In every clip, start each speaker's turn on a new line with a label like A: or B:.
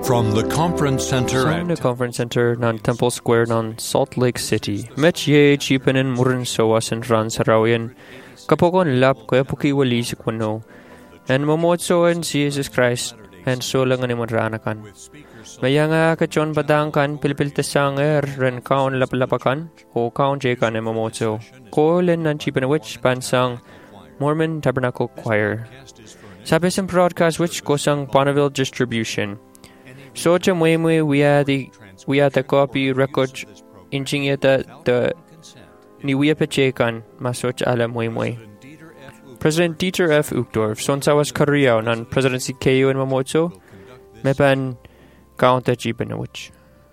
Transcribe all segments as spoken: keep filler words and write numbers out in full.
A: From the Conference Center
B: Sa
A: at
B: Conference Center ng Temple Square ng Salt Lake City, met ye chipanin murin sowas and ran sarawian, kapokon lap kaya pukiwali si kwano, and momotsoan si Jesus Christ, and solangan ni madranakan. Maya nga kachon badangkan pilipiltasang er ren kaon laplapakan, o kaon jekan e momotso, ko len ng chipanawich pansang Mormon Tabernacle Choir. Sabi sa broadcast which kosang Bonneville Distribution. So chamwemwe we are the we are the copy record injingeta the ni we pachekan masoch alam mwemwe. President Dieter F. Uchtdorf sonsawas Korea nan presidency K U and Mamotso mepan kaunta jibanawich.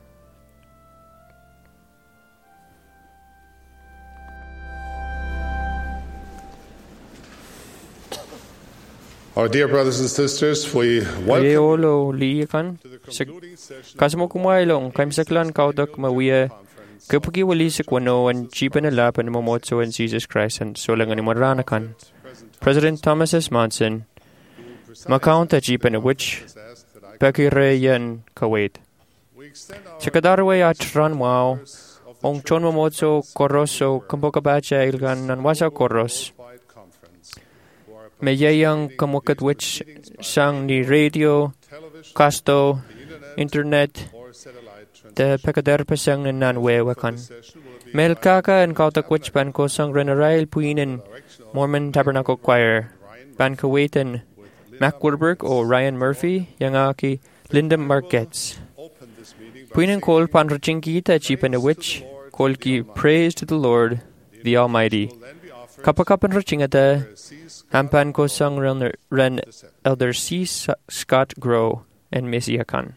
C: Our dear brothers and sisters, we welcome
B: Ayolo liikan kasmo kumailong kaimsaklan kaudak mawiya kapagi wali sa kwano ang jipan na lapan ng mamotso and Jesus Christ and solangan ni maranakan. President Thomas S. Monson makaunta jipan na which pakireyan kawait. Sa kadarway at ranwaw ong chon mamotso koroso kampokabacha ilgan nan wasa koros. Mayayang kamukat which sang ni radio, kasto, internet, the pekader pasang na nanwewakan. Melkaka and kautak which ban ko sang renarail puinin Mormon Tabernacle Choir, ban kawaitan Mac Warburg o Ryan Murphy, yangaki Linda Marquez. Puinin kol panraching kita chipan na which, kol ki praise to the Lord, the Almighty. Kapakapan rachingata, Hampan ko sang ren, ren Elder C. Scott Grow and Missy Hakan.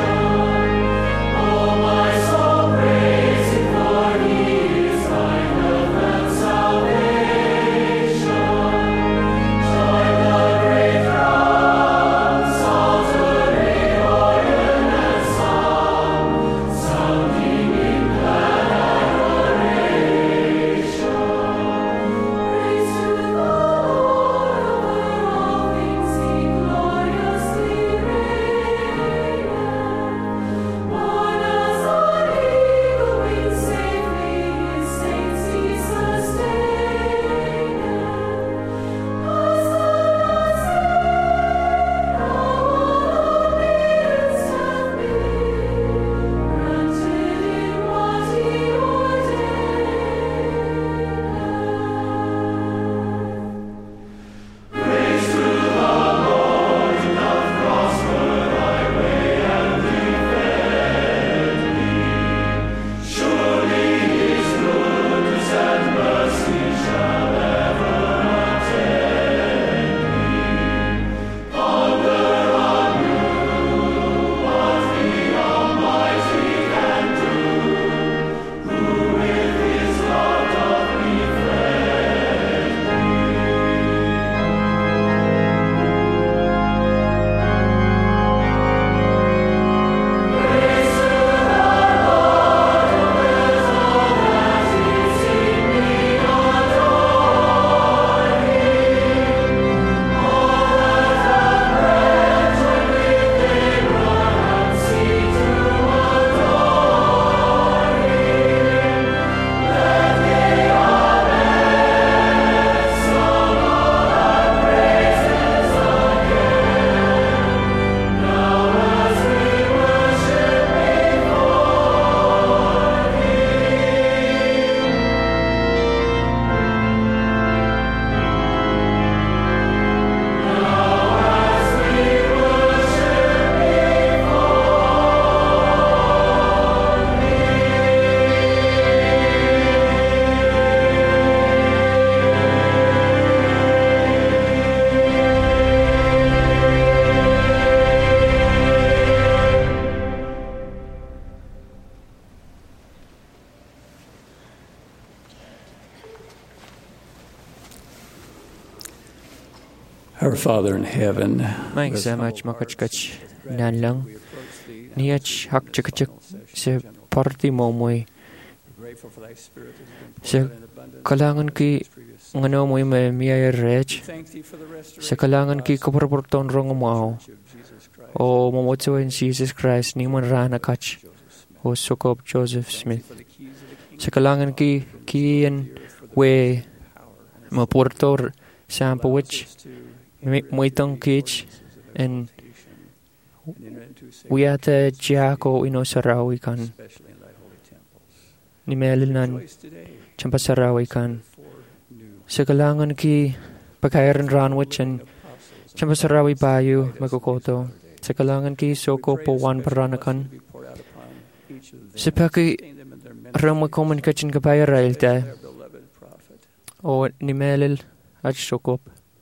D: I
A: Our Father in heaven,
B: Maing sa mach makachkach nan lang. Niach hak chakachak sa party mo mo'y sa kalangan ki ngano mo'y may miyay rech sa kalangan ki kaparporton rong mo o mamotso in Jesus Christ ni man rana kach o Sukop Joseph Smith sa kalangan ki kiyan we maportor sa ampawich mo'itong kich and we ate Giaco ino sarawi kan ni melinan champa sarawi kan sa kalangan ki pagkairan ranwich and champa sarawi bayu makokoto sa kalangan ki soko po wan paranakan sa paki rama komunikasyon kapaya railta o ni melil at sokop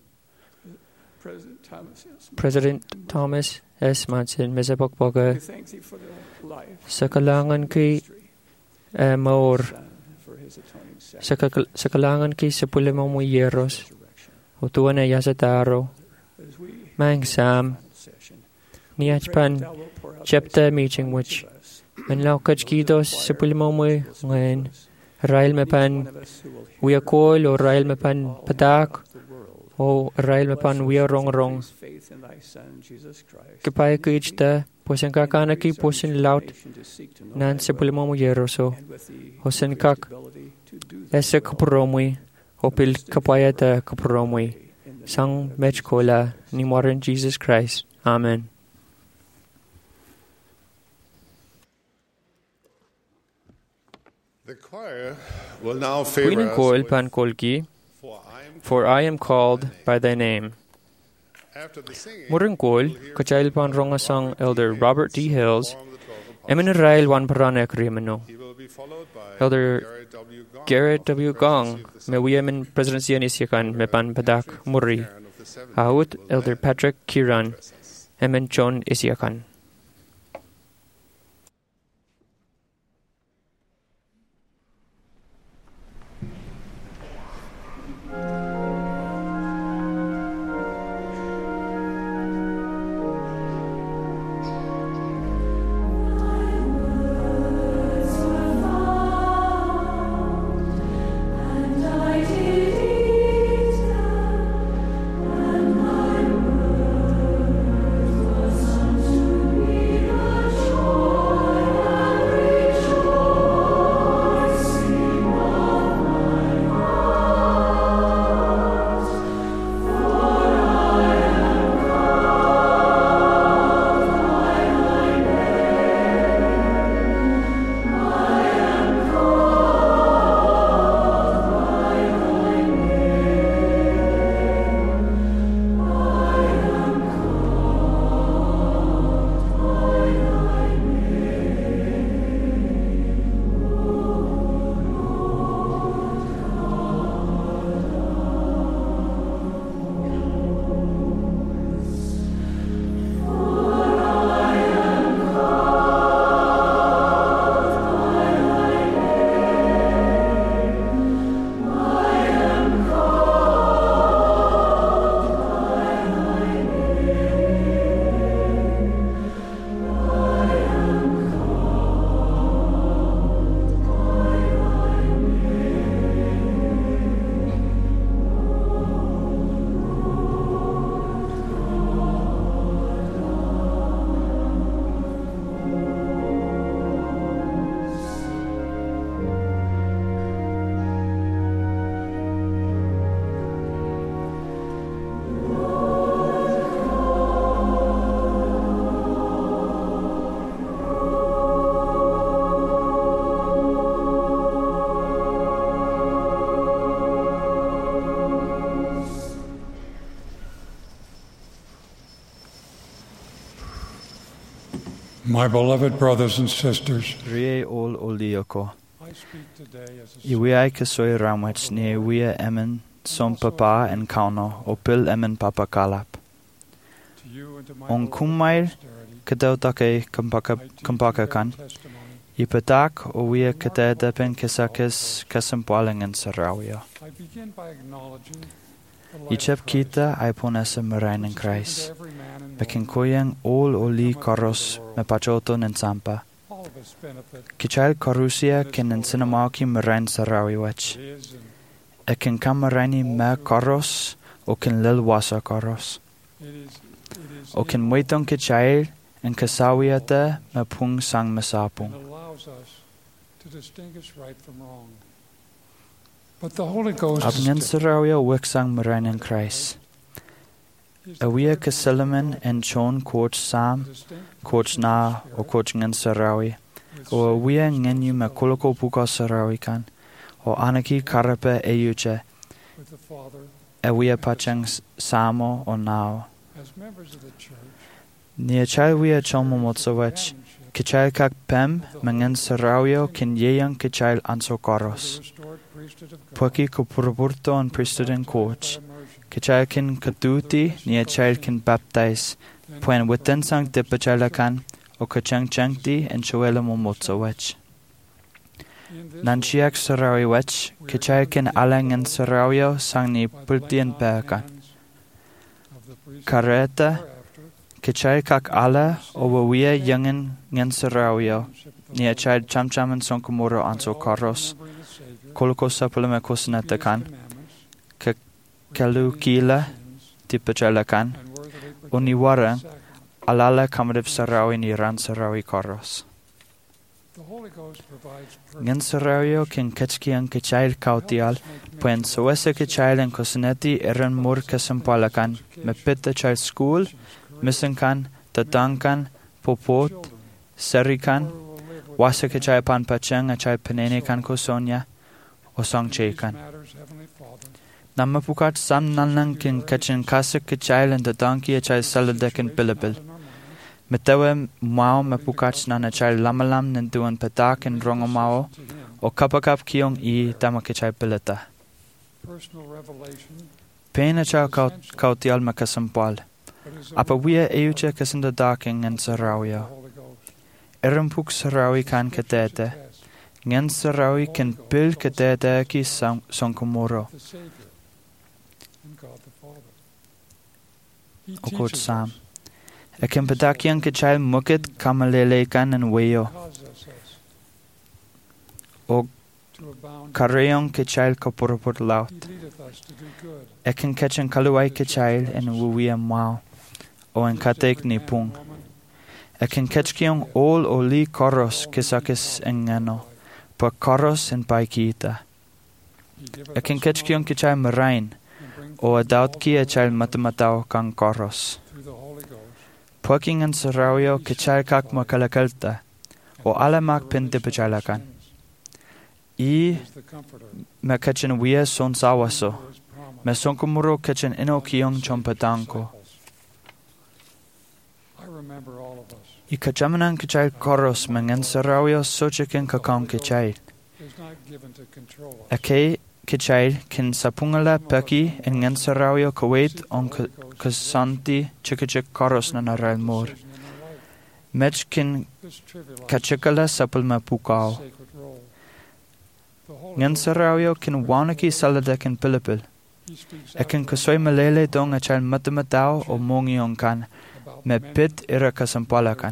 B: President Thomas S. Manson, Mesapokpoka, sa kalangan kay uh, Maor, sa, ka- sa kalangan kay sa pulimang mo yeros, utuan na yasa taro, mang sam, niyachpan, chapter meeting which, manlaw kachkidos sa pulimang mo ngayon, rail mapan, wiakol o rail mapan patak, o rail mapan wia rong rong kapay kuichta posen kakanaki posen laut nan se pulimamo yeroso hosen kak ese kapromui opil kapayata kapromui sang mechkola ni moren Jesus Christ. Amen.
C: The choir will now favor
B: Queen
C: us
B: Koil
C: with
B: pan kolki,
C: For I am
B: for I am called by thy name.
C: After the singing,
B: Murin Koil, kachail pan ronga sang Elder Robert D. Hills, emin rail wan paranek rimano.
C: he will be followed by
B: Elder
C: Garrett W. Gong,
B: Garrett W. Gong, me wiyamin presidency anisiakan me pan padak muri.
C: Karen of the seventh,
B: Haut
C: will
B: Elder
C: lead
B: Patrick Kiran,
C: us.
B: emin John isiakan.
A: My beloved brothers and sisters,
D: Rie ol olioko.
A: I speak today as a
D: Iwiai kasoi ramwech ne iwia emen som papa en kauno opil emen papa kalap.
A: to you and to my
D: On
A: beloved
D: kumail
A: posterity,
D: kadautake kampaka
A: I teach
D: kampaka
A: their
D: kan.
A: testimony.
D: Ipatak o wia kadadepen kisakis kasampalangan sarawia.
A: I begin by acknowledging
D: Ichep kita ai ponesa marain in Christ. Bekin koyang all oli koros me pachoto nen sampa. Kichal korusia ken en sinamaki marain sarawi wach. Ekin kamaraini me koros o ken lil wasa koros. O ken waitong kichal en kasawiata me pung sang masapung. Abngan sarawia wiksang marain in Christ. Awia kasiliman en chon coach sam, coach na o coach ngan sarawi. O awia ngenyu me koloko puka sarawi kan. O anaki karape eyuche. Awia pachang samo o nao. Nia chalwia chomo motsawach. Kichal kak pem mengen sarawio kin yeyang kichal ansokoros. Puaki ko purburto an priesthood and coach. Kichal kin katuti nia chal kin baptize. Puen witten sang dipachalakan o kachang changti en choela momotsawach. Nanchiak sarawi wach, kichal kin alang en sarawio sang ni pultien peakan. Kareta, kichal kak ala o wawia yangen ngen sarawio, ni a chal cham cham en sonkumoro anso karos, koloko sapulame kosnetakan, ke kalu kila tipachalakan, uniwara alala kamadiv sarawi ni ran sarawi karos. Ngen sarawio kin kachkiang kichal kautial, puen soesa kichal en kosneti eran mur kasampalakan, me pitta chal school, misankan, tatankan, popot, serikan, wasa kichal pan pachang a chal panene kan kosonya, o songchekan. Namapukat sam nanang kin kachin kasak kichal en tatanki a chal saladekin bilabil. Metawe mao mapukat na na chal lamalam nentuan patak en rongomao, o kapakap kiong i tamakichay pilata. Pena chal kautial makasampal. Apawia euche kasinda daking en sarawia. Erampuk sarawi kan katete. Ngen sarawi kan pil katete ki sonkomoro. O kot sam. Ekin patakian kichal mukit kamalelekan en weyo. O kareyon kichal kapurupur laut. Ekin kachan kaluay kichal en wuwia mao. O en katek ni pung. Ekin kachkion all o li koros kisakis en ngano. Pa koros en paikita. Ekin kachkion kichal marain. O adaut ki echal matamatao kang koros. Puaking en sarawio kichal kak makalakalta. O alamak pintipachalakan. I me kachin wia son sawaso. Me sonkumuro kachin ino kiong chompatanko. I kachamanan kichal koros mengen sarawio sochikin kakang kichal. Ake kichal kin sapungala peki en sarawio kuwait on kasanti chikachik koros na naral mor. Mech kin kachikala sapulma pukao. Ngen sarawio kin wanaki saladekin pilipil. Ekin kasoy malele dong achal matamatao o mongiong kan. Me pit ira kasampalakan.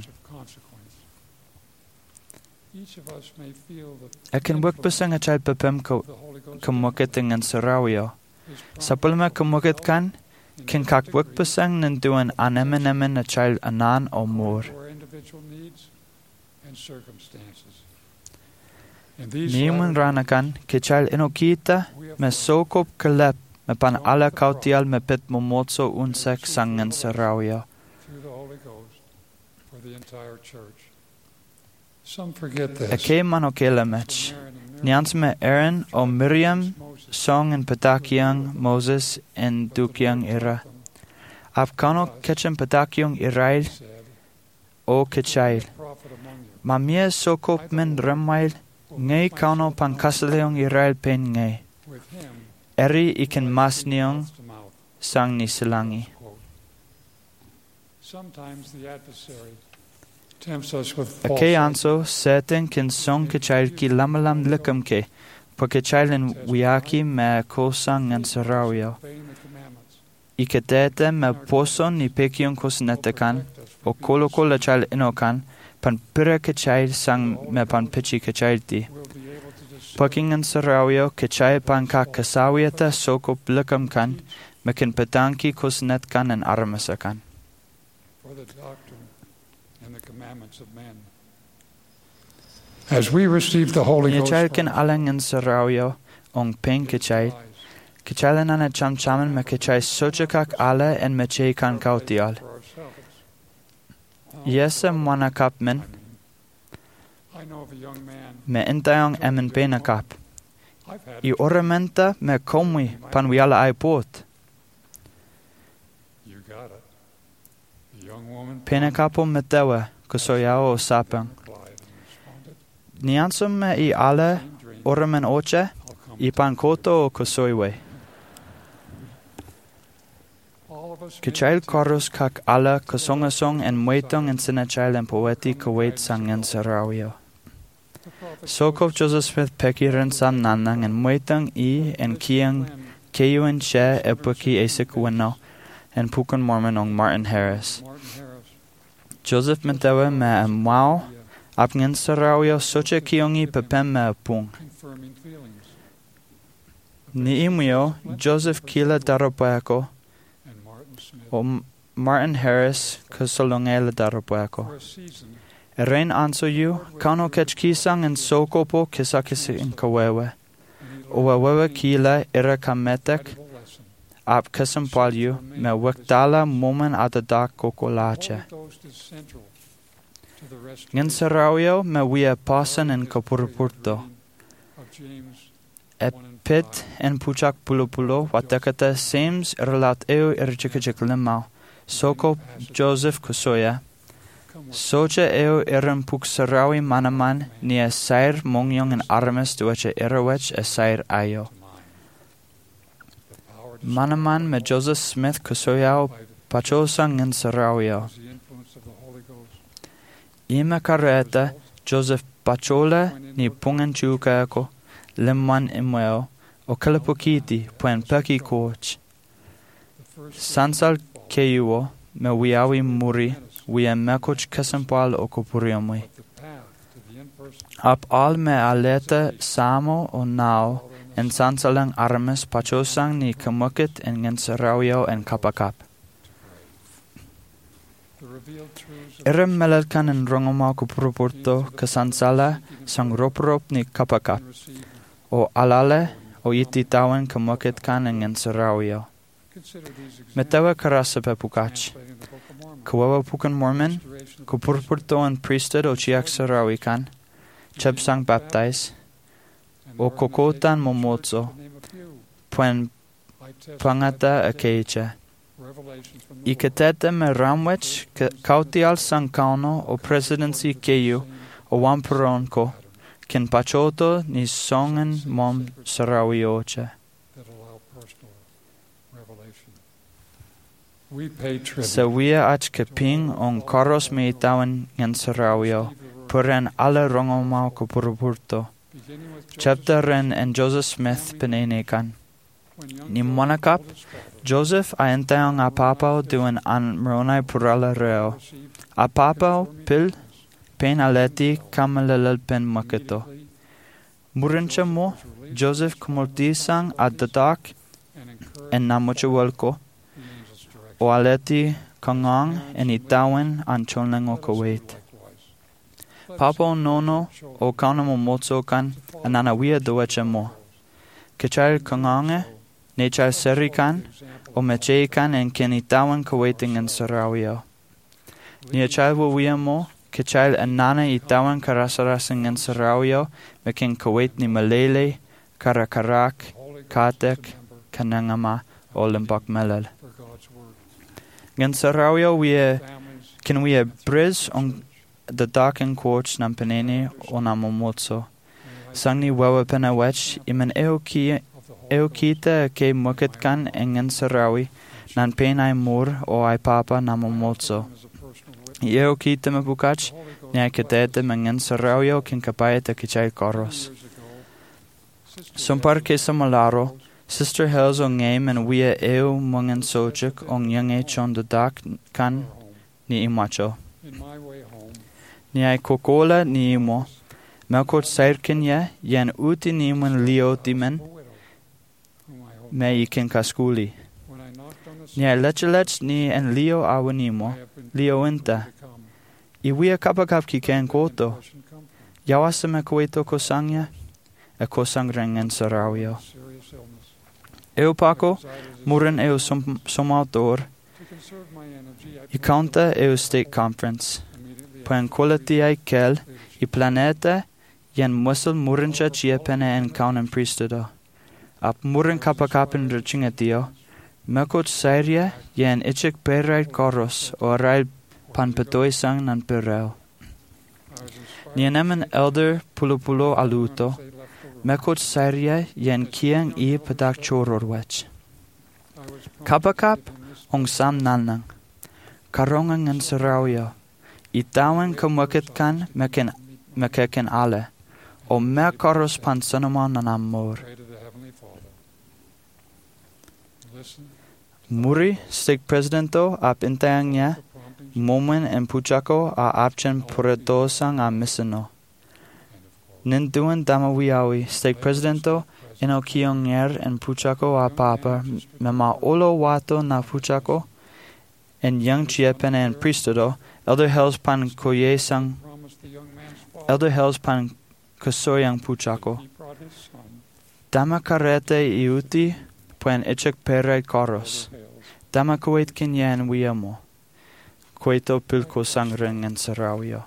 D: Ekin wikbasang achal pepem kumukit ngan sarawio. Sapulma kumukit kan, kin kak wikbasang nanduan anemen emen achal anan o mor. Niuman ranakan, kichal inokita, me sokop kalep, me pan ala kautial me pit momotso unsek sangan sarawio. Ake manokelamech. Niansme Aaron o Miriam song en patakiang Moses en dukiang ira. Afkano kechem patakiang irail o kechail. Mamie sokop men remail ngay kano pankasaleong irail pen ngay. Eri iken masniong sang ni silangi. Ake anso seten kin song kechail ki lamalam likam ke. po ke chailen wiaki me kosang ngan sarawio. I ke tete me poson ni pekion kosnetekan, o kolo kola chail inokan, pan pira ke chail sang me pan pichi ke chailti. Pakingan sarawio ke chail pan ka kasawiata soko blakam kan, mekin petanki kosnetkan en armasakan.
A: For the doctrine and the commandments of men. As we receive the Holy
D: Ni
A: Ghost,
D: chail ken alangan sarawio ong pen ke chail. Ke chail nana cham chaman me ke chail sochakak ala en me chai kan kautial. Yesa mwana kap men,
A: I know of a young man.
D: me intayong emen pena kap.
A: I've had
D: I oramenta me komwi pan wiala ai pot.
A: you got it. The young woman
D: Pena kapo me tewe, kusoyao o sapang.
A: replied and responded,
D: Niansum me I ala
A: "Same dream.
D: oramen oche,
A: I'll come."
D: I pan koto o kusoiwe.
A: All of us
D: Ke chail korus kak ala kusongasong en muetong en sina chail en poeti kuwait sang en sarawio.
A: the prophet
D: Sokov Joseph Smith pekiren sam nanang en muetong I en kiang keyuen she e puki esik wino en pukon Mormon ong Martin Harris.
A: Martin Harris,
D: Joseph mentewe me a mau
A: yeah,
D: apngen sarawio soche kiongi pepem me a pung.
A: confirming feelings.
D: Ni imio Joseph Kila daropoeko
A: And Martin Smith,
D: o M- Martin Harris kusolongela daropoeko.
A: for a season,
D: Erein anso yu kano kech kisang en sokopo kisakisi in kawewe.
A: and he
D: O wawewe kila ira kametek
A: valuable lesson.
D: ap kisam palyu me wiktala momen adadak kokolache.
A: Holy Ghost is central to the restoration
D: Ngin sarawio me wia pasan en kapurpurto.
A: of James
D: E
A: one and
D: pit
A: five.
D: en puchak pulupulo watakata seems irlat eo irchikachik limau. Soko Joseph Kusoya.
A: Come with
D: Socha eo irin puk sarawi manaman ni a sair mongyong en armes duache irawech a sair ayo.
A: to mind. The power to
D: Manaman me Joseph Smith Kusoyao
A: by the
D: pachosang en sarawio.
A: was the influence of the Holy Ghost.
D: Ima kareta Joseph Pachola ni pungan chukako limman imweo o kalapukiti puen peki coach.
A: The first
D: Sansal keyuo me wiawi muri wia mekoch kasampal o kopuriomui.
A: but the path to the in-person
D: Ap al me aleta samo o nao en sansalang armes pachosang ni kamukit en ngensarawio en kapakap.
A: the revealed truths of
D: Irem melalkan en rongoma kopurupurto kasansala sang roprop ni kapakap.
A: and receive.
D: O alale o ititawan kamukit kan en ngensarawio.
A: Consider these examples
D: Metawa karasa pepukach.
A: translating the Book of Mormon.
D: Kawawa pukan Mormon,
A: Restoration of the
D: kopurpurto en priesthood o chiak sarawi kan. Chebsang baptize.
A: and
D: o kokotan
A: organization of the
D: momotso.
A: church, to name a few.
D: Puen
A: I testify
D: pangata
A: today,
D: akeiche.
A: revelations from the Lord.
D: Iketete me ramwech kautial sankano o presidency keyu o wamperonko kin pachoto ni songen mom sarawioche.
A: that allow personal revelation. We pay tribute.
D: Sa wia ach keping on karos me itawan ngen sarawio puren alle rongomau ko purupurto.
A: Beginning with Joseph
D: Chapter ren en Joseph Smith penenekan.
A: when young
D: Ni
A: Joseph
D: monakap
A: was discovered,
D: Joseph a entayong apapao duan an mronay purala reo.
A: received
D: Apapao
A: confirming
D: pil
A: witness.
D: pen aleti kamalalal pen maketo.
A: Immediately,
D: Murincha mo
A: was released
D: Joseph kumultisang at the dock
A: and encouraged
D: en namuchawalko
A: the angel's direction.
D: o aleti kangang en itawan an chonlang o
A: Let us do
D: Kuwait.
A: likewise. Let us
D: Papo nono
A: show
D: o kanamo motso kan ananawia doacha mo. Kachal kangange nechal serikan o mechekan en kenitawan Kuwaiting en sarawio. Niachal wawia mo kachal anana itawan karasarasing en sarawio mekin Kuwait ni Malele, Karakarak, Katek, Kanangama o Limbak Melal.
A: for God's word.
D: Ngan sarawio we
A: Families
D: can we a briz on the dark and coach nam penene o namomotso. Sangni wawa penawech imen eoki
A: of the Holy
D: eokita ke mukit kan engan sarawi nan penai mur o ai papa namomotso.
A: as a personal witness.
D: Eokita me bukach
A: The Holy Ghost
D: nia ketete mengan sarawio kin kapaya te kichai
A: provided
D: koros.
A: years ago
D: Sumpar kesa malaro, Sister Hells o ngame and wia eo mungan sojik ong yange chon the dark kan ni imacho. Ni ai kokola ni imo, melkot sairkin ya, yan uti ni imun leo dimen, me ikin kaskuli. Ni ai lechelech ni en leo awanimo, leo inta. Iwia kapakap ki ken koto. Yawasa me kueto kosangya, e kosang rengen sarawio. Eu Paco, muren eu som, somautor, i counta eu state conference. Puen quality ai kel, i planeta, yen musel murencha chiepene en kaunen priesthood. Ap muren kapakapin rechingetio, mekot sairia, yen ichik perai koros, o rail pan petoi sang nan perel. Nienemen elder pulupulo aluto, mekot sairia, yen kieng i pedak chororwech. Kapakap, ong sam nanang, karongang en sarawio, itawan kumwakit kan meken mekeken ale, o me koros pan sanama nan amor. Muri, stig presidento ap intayangnya, momen en puchako a apchen puredosang a miseno. Ninduan damawiawi, stig presidento, ino kiongyer en puchako a papa, mema olo wato na puchako, en young chiepen en priesthood, elder hells pan koye sang, elder hells pan kosoyang puchako. Dama karete iuti, puen ichek pere koros. Dama kuwait kinyan wiamo. Kuwaito pilko sang ring en sarawio.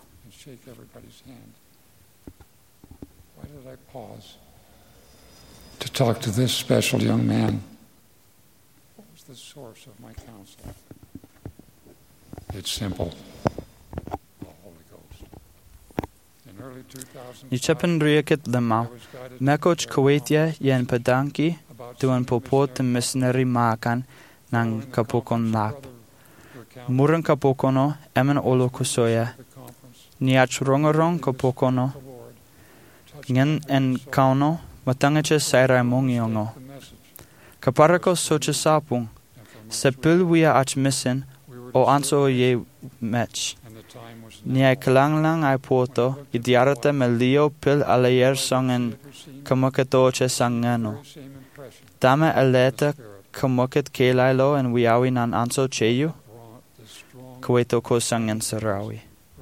A: Why did I pause to talk to this special young man? What was the source of my counsel? It's simple. The Holy Ghost. In early two thousand
D: Ni chepen rieket lemau. Mekoch kuwaitia yen pedanki, tuan popot missionary maakan nang kapokon lap. Muren kapokono emen olo kusoya. Niach rongarong kapokono. Ngen en kauno matangache sairai mongiongo. Kaparako soche sapung. Sepil wia ach misin o anso ye mech. Niai kalanglang ai poto idiarata me leo pil alayer songen kamakatoche sangano. Dame aleta kamuket kelailo en wiawi nan anso cheyu. Kuwaito ko sangen sarawi.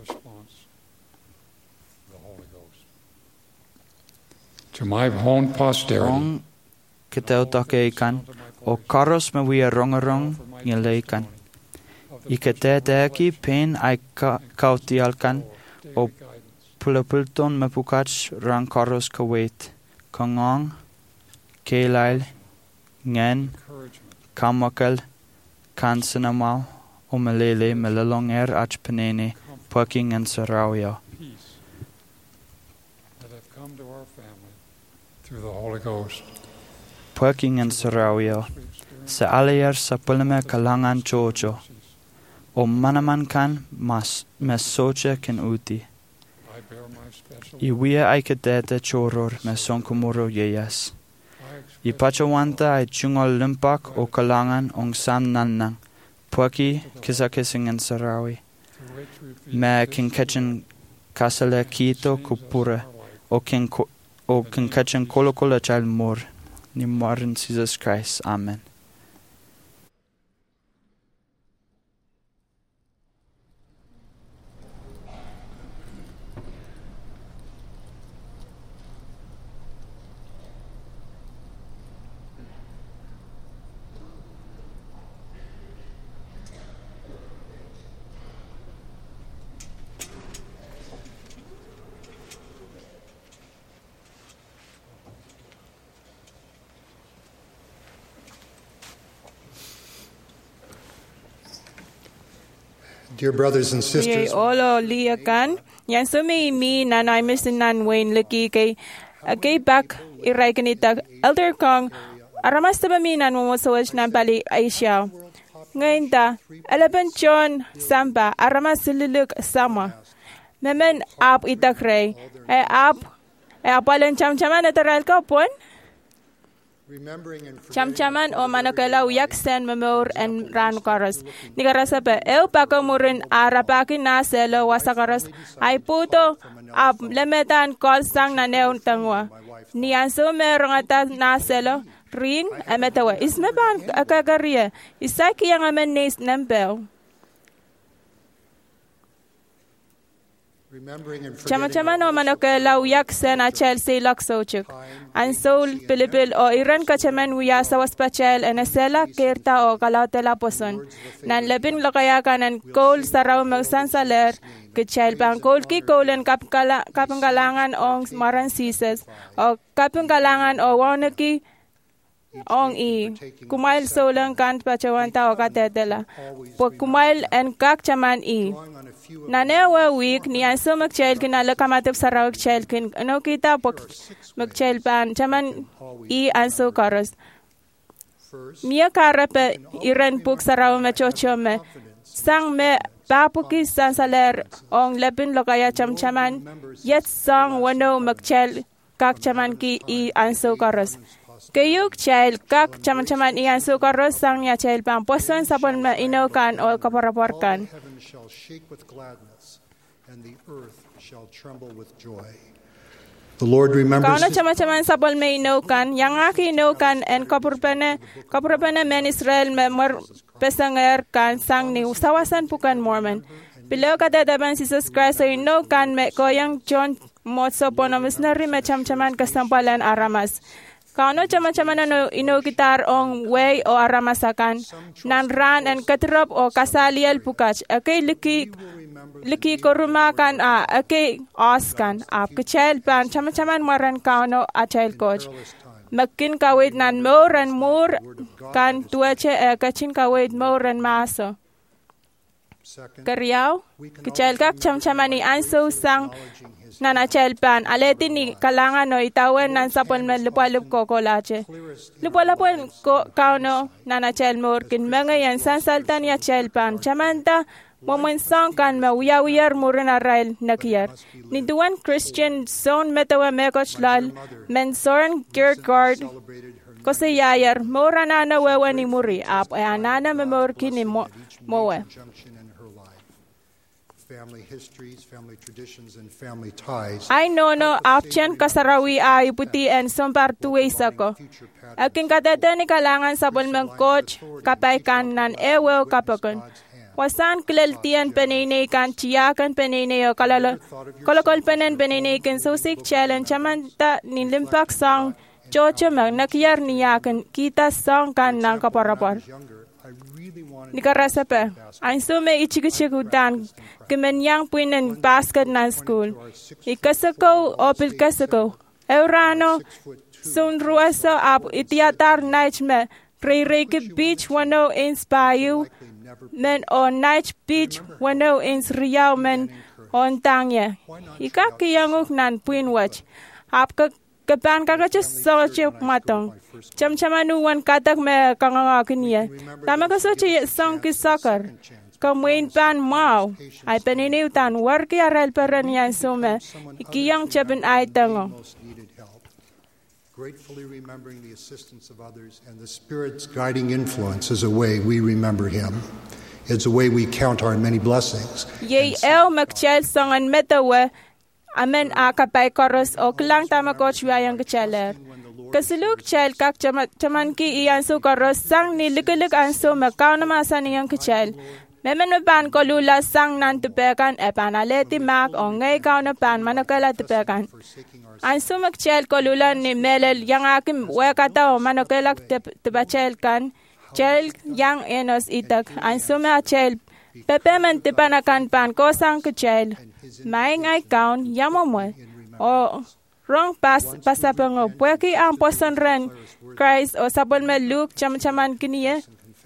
A: To my own posterity,
D: Ong kitao take ikan o karos me wia rongarong ngile ikan. Ikete teki pen ai ka kautialkan o pulapulton me pukach rang karos kawait. Kongong, kelail, ngen, kamakal, kansanamau, o malele melalong er ach penene, puaking en sarawio.
A: peace that have come to our family through the Holy Ghost.
D: Puaking en sarawio, sa alayer sa pulame kalangan chocho, o manaman kan mas mes soche ken uti.
A: I bear my special
D: Iwia ai kedete choror me sonkumuro yeyas. I pachawanta ai chungol limpak o kalangan ong sam nannang, puaki kisakising en sarawi.
A: through which we
D: Me kin ketchen kasale kito kupure o kin ko- o kin ketchen kolokola chal mor. Ni marin Jesus Christ. Amen.
C: Dear brothers and
E: Ye
C: sisters,
E: olo liakan yan sumi mi nanay misinan Wayne laki kay kay back iray kanita elder kong aramas ta mi nan mo sawaj nan bali Asia ngayon ta eleven John samba aramas siluluk sama memen ap itakray ay ap ay apalan cham chama na taral ka pon Cham-chaman o manakela uyak sen memor en ran karas. Nigarasa pe eu pakamurin arapakin na selo wasakaras ay puto ab lemetan kol sang na neon tangwa. Nianso merongata na selo ring ametawa ismeban akagaria isaki yang amen nes nembel. Chama-chama no manakela uyak sen a Chelsea laksochuk. Ansol pilipil o iran kachaman uya sa waspachel enesela kerta o kalautela poson. Nan labin lakayakan en kol saraw magsansaler kechel pang kol ki kolen kapanggalangan o maran sises o kapanggalangan o wanaki ong i kumail solang kan pachawanta o katetela. Po kumail en kak chaman i. Nanewa week ni anso magchel kinala kamatip saraw chel kin ano kita po magchel pan chaman i anso karos. Mia karape iran puk saraw machocho me sang me papuki sansaler ong lepin lokaya cham chaman yet sang wano magchel kak chaman ki i anso karos. Kayuk chel kak chaman chaman i anso karos sang niya chel pan poson sapon ma inokan o kaparaporkan.
F: Shall shake with gladness, and the earth shall tremble with joy. The Lord remembers.
E: Kauna chama-chaman sabol me inokan, yang aki inokan en kapurpene, kapurpene men Israel me mor pesanger kan sang ni usawasan pukan Mormon. Bilo kadadaban si Jesus Christ ay inokan me koyang John motso ponomis na rin me cham-chaman kasampalan aramas. Kauna chama-chaman ano inokitar ong way o aramasakan, nan ran en katrop o kasaliel pukach, akay liki, liki korumakan a, akay oskan, ap kachel pan, chama-chaman maran kauno a chel coach. Makin kawit nan mo ran mur kan tuache e kachin kawit mo ran maso. Karyaw, kachel kak cham-chaman ni anso sang, nana chelpan aleti ni kalangan no itawen nan sapon men lupalup ko kolache lupalapon ko kauno nana chelmor kin mga yan sansaltan ya chelpan chamanta momon song kan ma uya uyar murun arail nakiyar ni duan Christian zone metawa mekoch lal men soren Kierkegaard ko se yayar mora nana wewa ni muri ap anana memor kin ni mo mowe.
F: Family histories, family traditions, and family ties.
E: Ay nono apchen kasarawi ay puti en sompar tuwe sako. Aking katete ni kalangan sa bulmang coach kapay kan nan ewe kapakon. Wasan kileltian penene kan chiyakan penene o kalalo kolokol penen penene kan sosik challenge chamanta ni limpak song chocho mag nakyar niyakan kita song kan nang kaparapar. Nikarasa pa, ang sume ichikuchikutan, kimenyang puinen basket ng school. Ikasako opil kasako. Eurano, sunruaso ap itiatar night me, re-reke beach wano ins payu, men o night beach wano ins riyaw men on tangya. Ikakiyanguk nan puin watch. Ap ka kapan kakachus soche matong. Cham-chamanuan katak me kangangakin niya. Tama ka soche song ki soccer. Kamuin pan mau. Ay paniniutan warki aral paran yan sume. Ikiyang chapen ay tango.
F: Gratefully remembering the assistance of others and the Spirit's guiding influence is a way we remember Him. It's a way we count our many blessings.
E: Yay el makchel songan metawe. Amen akapay koros o klang tama ko chwayang kachaler. Kasuluk chel kak chaman ki iyan su koros sang ni likilik anso makaw na masan iyang kachel. Memen na pan ko lula sang nan tupekan e panaleti mak o ngay kaw na pan manakala tupekan. Anso magchel ko lula ni melel yang akim wekata o manakala tupachel kan. Chel yang enos itak anso ma chel. Pepe man tipanakan pan ko sang kachel. Maing ay kaun yamomwe o rong pas pasapango pueki ang poson ren Christ o sabon me Luke cham-chaman kiniye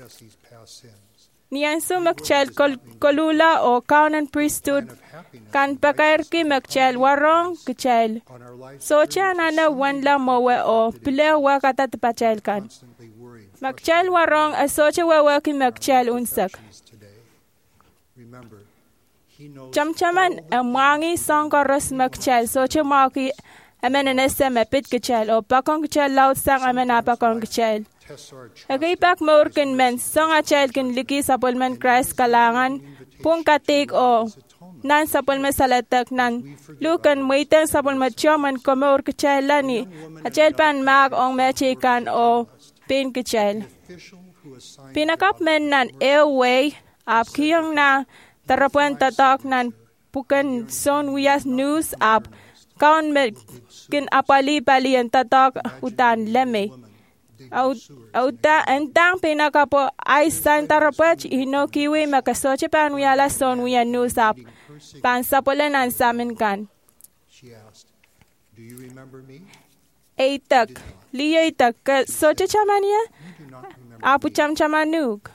E: niyan su magchel kol kolula o kaunan priesthood kan pakair ki magchel warong kachel so cha nana wanla mowe o pile wa kata tapachel kan magchel warong asoche wawa ki magchel unsak Cham-chaman ang mangi song koros magchel so chamaki amen anese mepit kecil o bakong kecil laut sang amen apa bakong kecil. Agay pak maurkin men song acel kin liki sapol men Christ kalangan pung katig o nan sapol men salatak nan lukan muiten sapol men choman komaur kecil lani acel pan mag ong mechikan o pin kecil. Pinakap men nan airway ap kiyong na tarapuan tatak nan bukan son wias news ap kaun me kin apali pali ang tatak utan leme. Auta entang pinakapo ay san tarapuat ino kiwi makasoche pan wiala son wias news ap pan sapolen an samin kan. Eitak liya itak soche chamania apu cham chamanuk.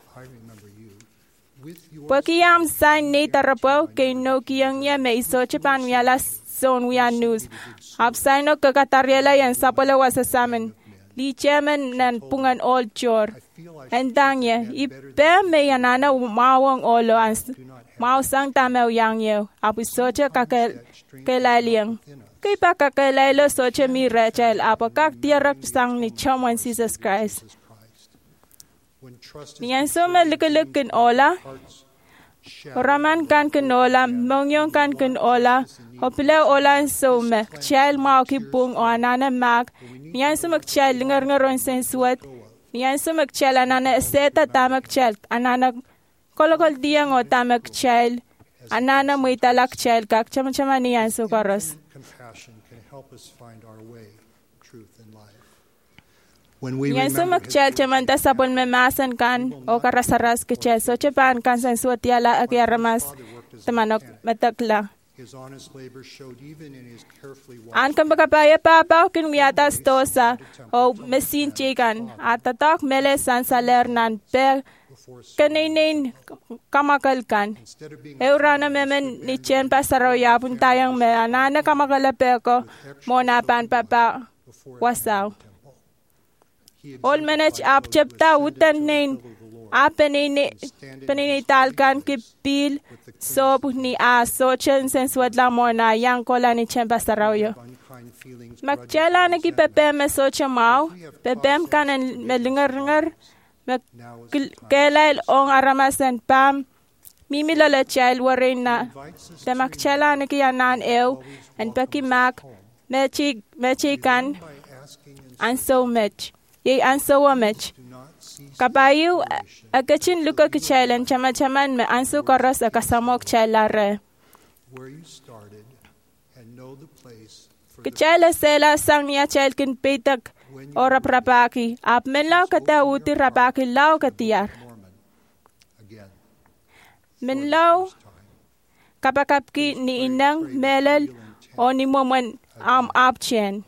E: Pagkiyam sign ni tarapo kay no kiyang niya may iso chipan wala son wian news. Hap sign no kakataryala yan sa palawa sa samin. Li chairman nan pungan old chor. Endang niya, ipe may yanana mawang olo ans maw sang tamaw yang yaw. Apu socha kakailayang. Kay pa kakailaylo socha mi rachel apo kak tiyarak sang ni chaman Jesus Christ. Niyan so malikalukin ola. Raman kan kenola, mongyong kan kenola, hopila olan so me, child mau kipung o anana mag, niyan so magchild lingar ngaron sensuat, niyan so magchild anana eseta tamak child, anana kolokol diyang o tamak child, anana muy talak child kak, chama-chama niyan so karos. Yan so magchel chamanta sapon memasan kan o karasaras kechel so chepan kan san suatiala akyaramas tamanok matakla. An kan bakapaya papa kin wiatas tosa o mesin chikan atatak mele san saler nan per kaninin kamakalkan. Eurana memen ni chen pasaro yapun tayang me anana kamakalape ko mona pan papa wasaw. All manage ap chapta utan nin apenini peninitalkan kipil sob ni a sochen sensuat la mona yang kola ni chempa sarawyo. Magchela na ki pepem me socha mau, pepem kanan melingar-ngar, magkelail ong aramasan pam, mimilala chel warin na, te magchela na ki anan ew, and pakimak, mechikan, and so much. Yay anso wamech. Kapayu agachin luka kichailan chama-chaman me anso karas akasamok chailare. Kichaila sela sang niya chail kin petak o raprapaki. Ap men lau kata uti rapaki lau katiyar. Men lau kapakapki ni inang melal o ni moman am apchen.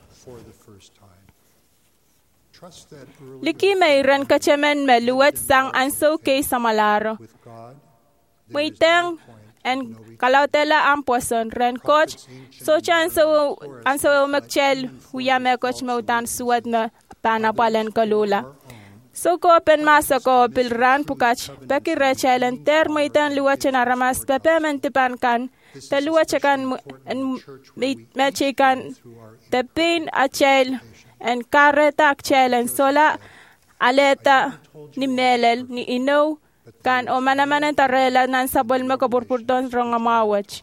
E: Liki may ran kachaman maluat sang anso kay samalaro. Waitang and kalautela ang poson ran coach so chan so anso magchel huya me coach mautan suwat na panapalan kalula. So ko open masa ko pilran pukach baki rechelan ter maitan luwat na ramas pepemen tipan kan taluwat kan mechikan tepin achel and kareta akchelen sola aleta ni melel ni ino kan o manamanan tarela nan sabol makapurpurdon rong amawach.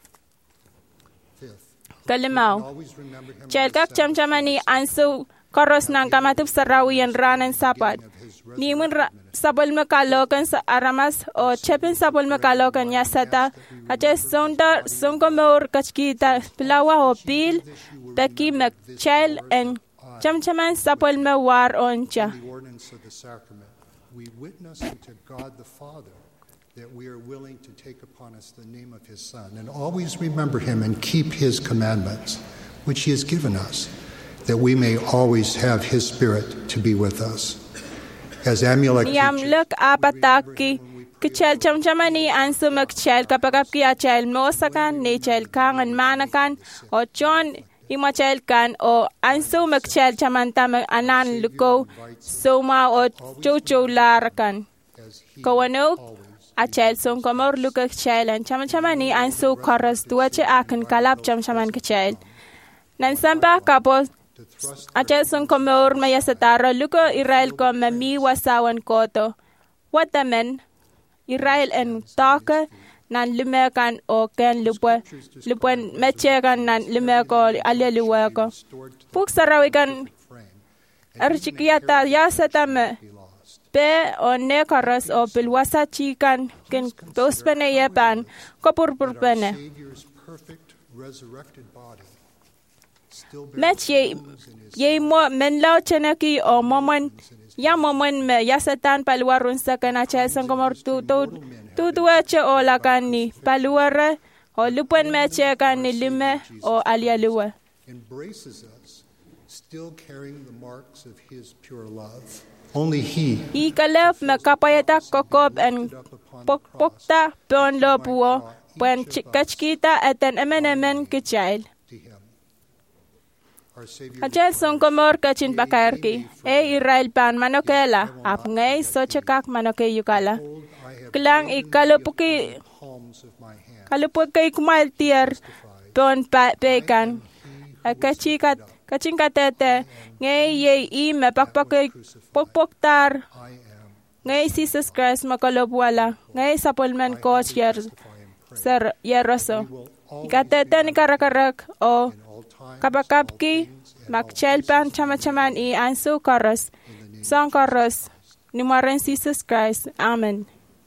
E: Kalimaw. Chelkak chamchamani anso koros ng kamatup sa rawiyan ranan sapat. Ni mun sabol makalokan sa aramas o chepin sabol makalokan niya sata aches sonda songkomor kachkita pilawa o pil beki makchel and chamchaman sapol me war oncha.
F: We witness to God the Father that we are willing to take upon us the name of His Son and always remember Him and keep His commandments, which He has given us, that we may always have His Spirit to be with us. As Amulek
E: Yamlek apataki kichel chamchamani anso magchel kapagapki achel mosakan ni chel kangan manakan o John imachel kan o anso magchel chamanta mag anan luko soma o chocho larakan kawano achel song komor luka chelan chamchamani anso karas duache akan kalap chamchaman kachel Nan samba kapo acha son komor maya sataro luko Israel ko mami wasawan koto. Watamen Israel en taka nan lumekan o ken lupwa lupwan mechekan nan lumeko alyeluweko. Puk sarawikan archikiata yasatame pe o nekaras o pilwasa chikan ken tospene yepan kopurpurpene. Mech ye ye mo menlo chenaki o momon ya momon me yasatan palwarun sakana chesan komor tu tu tu tuache o lakani palwara o lupen meche kan ni lime o alialuwa.
F: Embraces us, still carrying the marks of his pure love. Only he.
E: Ikalef me kapayata kokop en pokpokta pon lopuo pen kachkita eten emenemen kichail. Achel son komor kachin pakarki. E Israel pan manokela. Ap ngay sochakak manoke yukala. Klang ikalupuki kalupuki kumal tier pon pekan. Kachikat kachingkatete ngay ye i me pakpaki pokpoktar. Ngay Jesus Christ makalopwala. Ngay sapulman coach yer ser yeroso. Ikatete ni karakarak o kapakapki makchelpan chamachaman i ansu karos son karos ni maren Jesus Christ. Amen.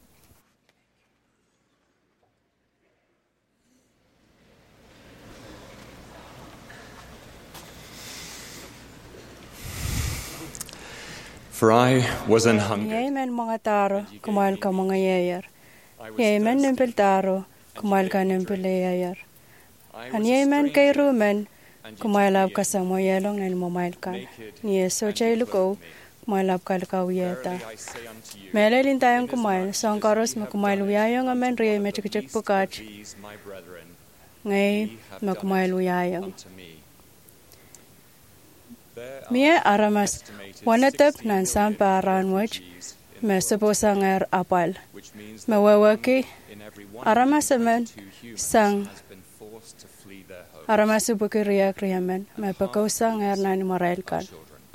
G: For I was an hunger.
H: Yemen mga taro, kumail ka mga yayar. Yemen nimpil taro, kumail ka nimpil yayar. Han yemen kay rumen, kumailab ka sa moyelong na momail ka. Ni Yeso chay luko, kumailab ka lakaw yeta. Melelin tayong kumail, sa ang karos makumail uyayang amen riya mechikchik pukach. Ngay makumail uyayang. Mie aramas wanatap nan sampa aranwach me saposanger apal. Me wawaki aramas amen sang aramas buki riyak riyamen me pakosanger nan morailkan.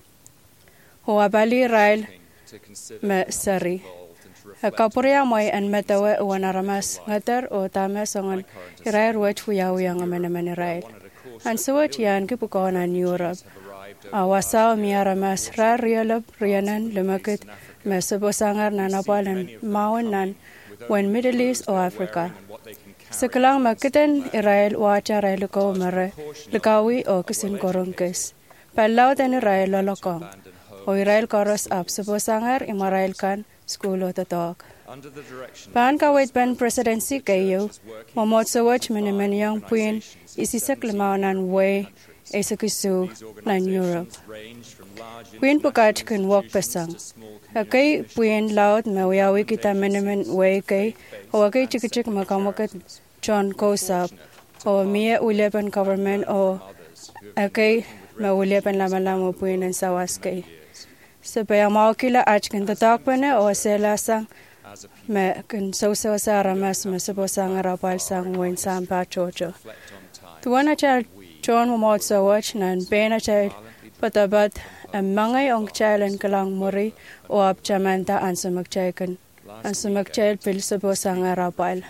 H: Huabali rail me sari. Kapuria moy an metawe wan aramas ngater o tame songan irair wach huyawiyang amen amen rail. An suwach yan kipukonan Europe. Awasao miaramas ra rialab rianan lumakit mesabosangar na napalan mawan nan wen Middle East o Africa. Sekalang makitan Israel wacha railuko mare lukawi o kisin korungkis. Palaw tan Israel lolokong. O Israel koros ap sabosangar imarail kan skulo tatok. Pan kawit pan presidency kayo mamot sawach minimenyang puin isisak lamanan way Esakisu nan Europe. Puin pukat kun walk pasang. Akay puin laut mawiawi kita menemen way kay o akay chikichik makamukat John Kosap o miya ulepan government o akay maulepan laman-lamo puin ang sawas kay. Sabaya mawakila ach kan tatak pa na o selasang me kan sausaw sa aramas masabosang arapal sang wen sampa chocho. Tuwan na child John mamot sa watch nan pena child patabat ang mga ong child kalang muri o ap chamanta ang sumagchaykan ang sumagchayl pil sa bosang arapal.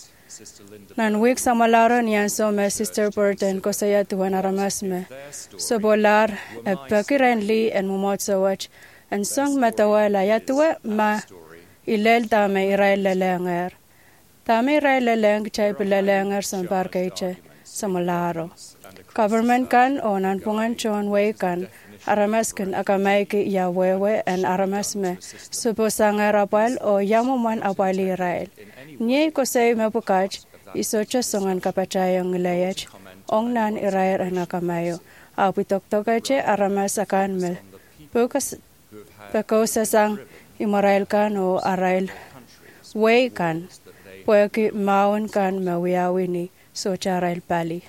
H: Nan week sa malaran yan so me sister Burton ko saya tuwan aramas me. So bolar e pakiran li ang mamot sa watch ang song matawala yatuwa ma ilel tame iray lalanger. Tame iray lalang chay pilalanger sa parkay chay sa malaro. Government kan o nanpungan John Way kan aramas kan akamay ki yawewe en aramas me supposang arapal o yamuman apali Israel. Nye ko say mapukach isocha songan kapachayang layach ong nan Israel ang akamayo. Apitoktokache aramas akan me pukas pakosasang imarail kan o arail way kan pueki maun kan mawiawi ni socha arail pali.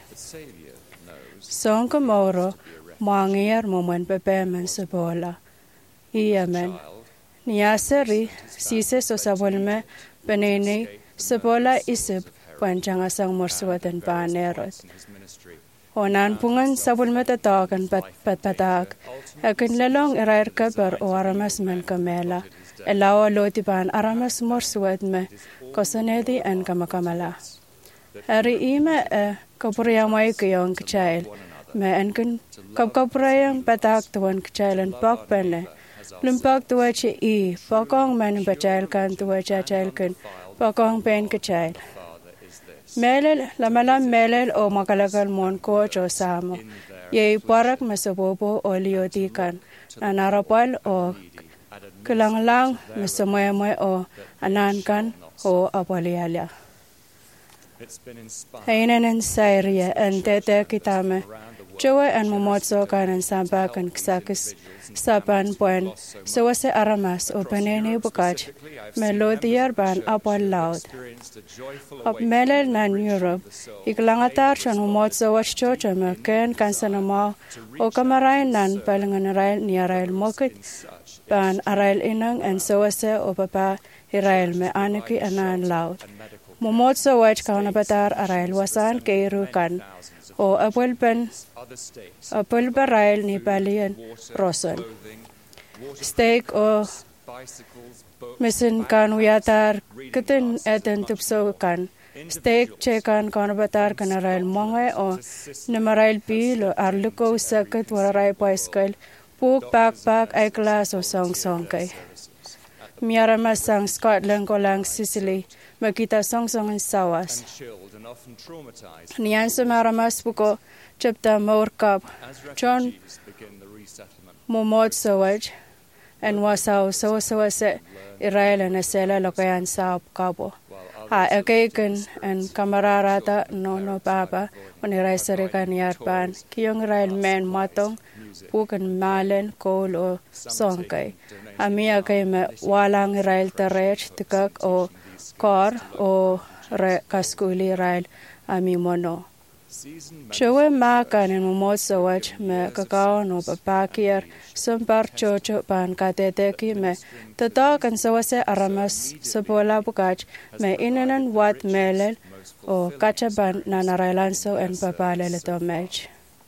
H: Song kamoro mangiyar moman pepemen sa bola. Iyamen. Niyasari sise so sabulme penene sa bola isip panchang asang morsuatan panerot. o nan pungan sabul metatagan pat pat patag akin lalong irair kabar o aramas men kamela elawa lotiban aramas morsuat me kosanedi an kamakamala ari ima e kapuriyamay kayong kchail me ankin kapkapurayang patak tuwan kchailan pakpene lumpak tuwa chi i pakong man bachail kan tuwa chachail kan pakong pen kchail melel lamalam melel o makalagal mon ko cho samo ye parak masobobo o liotikan nanarapal o kelanglang masomoy o anankan o apaliala Hainanen Syria and Tete Kitame, Joe and Momotso Kanan Sampakan Ksakis, Sapan Puen, so was Aramas, Openeni Bukaj, Melodiar Ban Apal Loud. Of Melel Nan Europe, Iklangatar and Momotso was Chocham, Ken Kansanama, O Kamarain Nan Palangan Rail near Rail Mokit, Ban Arail Inang and so was O Papa Irail me Aniki Anan Loud. Momotso wach kaunabatar arail wasan keirukan o apulpen apulbarail ni palian roson. Steak o misin kan wiatar kitin eten tupso kan. Steak chekan kaunabatar kan arail monge o numarail pil o arluko sakit wararay paiskal puk pak pak ay klas o song song kay. Miaramas sang Scotland ko lang Sicily. Makita song-songan sawas. Niyan sa maramas buko, chapta morkap, John Momotso waj, and wasaw sawasawase, Israel na sela lokayan sa kabo. Ha, ekaikan, and kamararata no no papa, uniray sarikan yarpan, kiyong Israel men matong, pukan malen, kol o songkay. Amia kay me walang Israel tarech, tikak o kor o re kaskuli rail ami mono. Chowe makan en Momotso wach me kakao no papakier sumpar chocho pan kateteki me tatakan sawase aramas sapola bukach me inanan wat melel o kachaban nanarailanso en papalele to mech.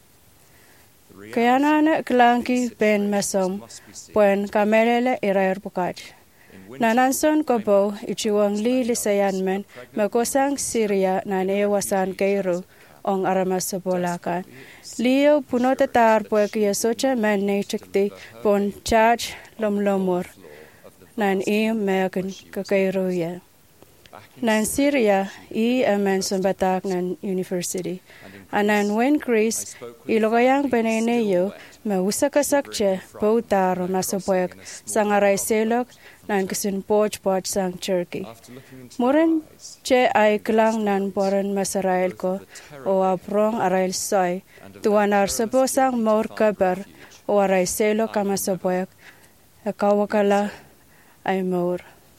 H: Kayanane klanki ben mesom puen kamelele irair bukach. Nananson kobo ichiwang li lisayan men makosang Syria na newasan Cairo ong aramas sa Bolakan. Leo punotatar po kiyasocha men ne chikti pon chach lomlomor nan i meakin ka Cairo ya. Nan Syria i amen sumbatak nan university. Anan wen Chris ilokayang peneneyo mausakasakche pautaro masopoyak sangaray selok nan kisin poch poch sang Turkey. Muren che ay klang nan poren masarail ko o aprong arail soy tuwanar sapo sang maur kabar o aray selo kamasopoyak akawakala ay maur.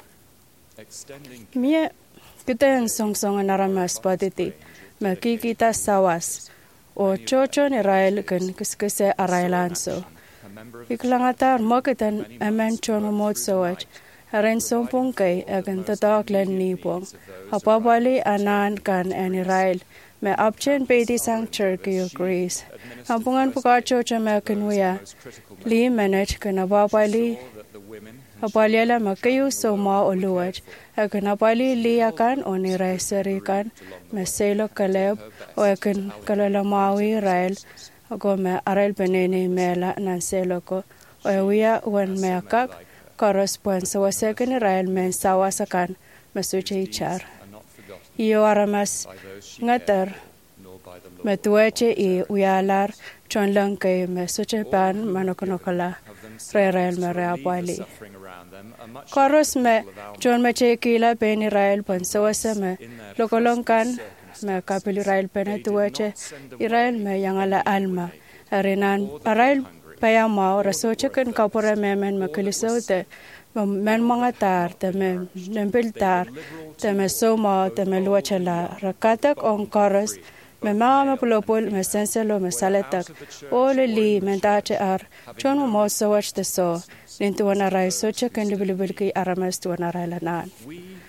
H: Mia kita yang song-songan aramas patiti makikita sawas o chocho ni rail kan kiskise arailanso. Iklangatar mokitan amen chono motsawach aren sompong kay agan tataklan nipong hapabali anan kan ani rail me apchen pedi sang Turkey o Greece. Ampungan pukacho cha me kinwaya li manage kan ababali Apaliala makayu soma o luwaj, akan apali liakan o niraisarikan, meselo kaleb o akan kalalamawi rail, ako me aral penene mela nan selo ko, o awia wan meakak, karos puan sa wasekan rail men sawasakan, masuche ichar. Iyo aramas ngatar, metueche i uyalar, chon lang kay masuche pan manokonokala, rail me reapali. Koros me John me chekila peni rail pan sawasa me lokolongkan me kapili rail pene tuwache irail me yangala alma arinan arail payama rasoche kan kapura me men me kilisote men mga tar te me nempil tar te me soma te me luachala rakatak on koros me mama pulopul me senselo me saletak ole li mentache ar John mo sawach te so Nintuan aray socha kan libilibil kay aramas tuan aray lanan.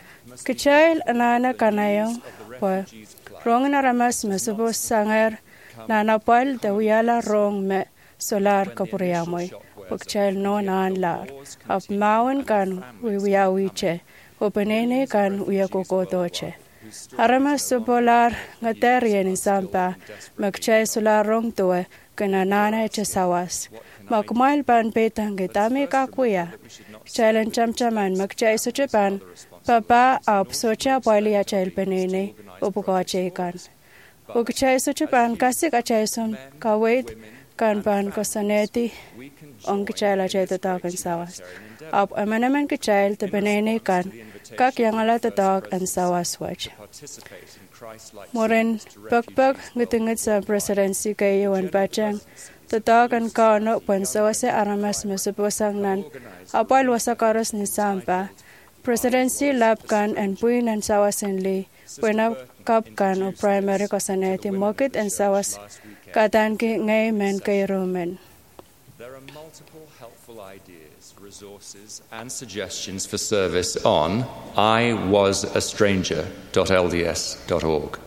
H: Kichail anana kanayong po rongan aramas masubos sanger nanapal te uyala rong me solar kapuriamoy pagchel no nan lar ap mawan kan uya wiche openene kan uya kokotoche Arama subolar ngaterien in sampa magchay solar rong toe kananana che sawas magmail pan petang gitami kakuya chailan chamchaman magchay suchepan papa ap socha poilia chail penene upukache kan Ukchay suchupan kasik achay sun kawait kan pan kosaneti ong kichay la chay tatak ang sawas. Ap amanaman kichay te benene kan kak yang ala tatak ang sawas wach. Morin pagpag ngitungit sa presidency kay Iwan Pachang tatak ang kaano pan sawase aramas masupusang nan apal wasakaros ni Sampa. Presidency lab kan and puin ang sawasin li puina kap kan o primary kosaneti mokit and sawas katan ki ngay men kay Roman.
G: There are multiple helpful ideas, resources and suggestions for service on I was a stranger dot L D S dot org.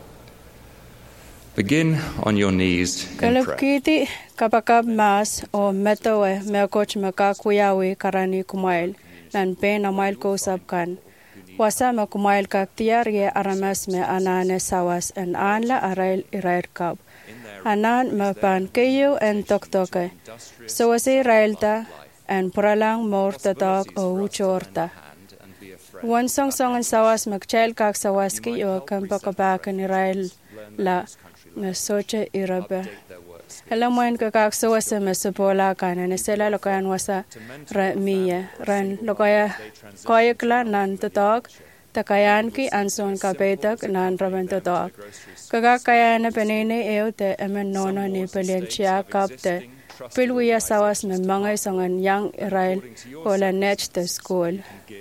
G: Begin on your knees in prayer.
H: Kalapkiti kapakab mas o metowe mekoch makakuyawi karani kumail nan pen amail ko sabkan. Wasa me kumail kak tiar ye aramas me anane sawas en anla arail irair kab. Anan me pan kayo en toktoke. So wasi railta en puralang mor tatak o uchorta. Wan song song en sawas magchail kak sawas ki o kampakabakan irail la me soche irabe. Alam mo yun kakak sawas me supola kan en sela lokayan wasa ra miye ran lokaya kaya kla nan tatak takayan ki anson kapetak nan raben tatak. Kakak kaya na penene eo te emen nono ni pelienchia kapte pilwiya sawas me mangay songan yang irail o la nech te school.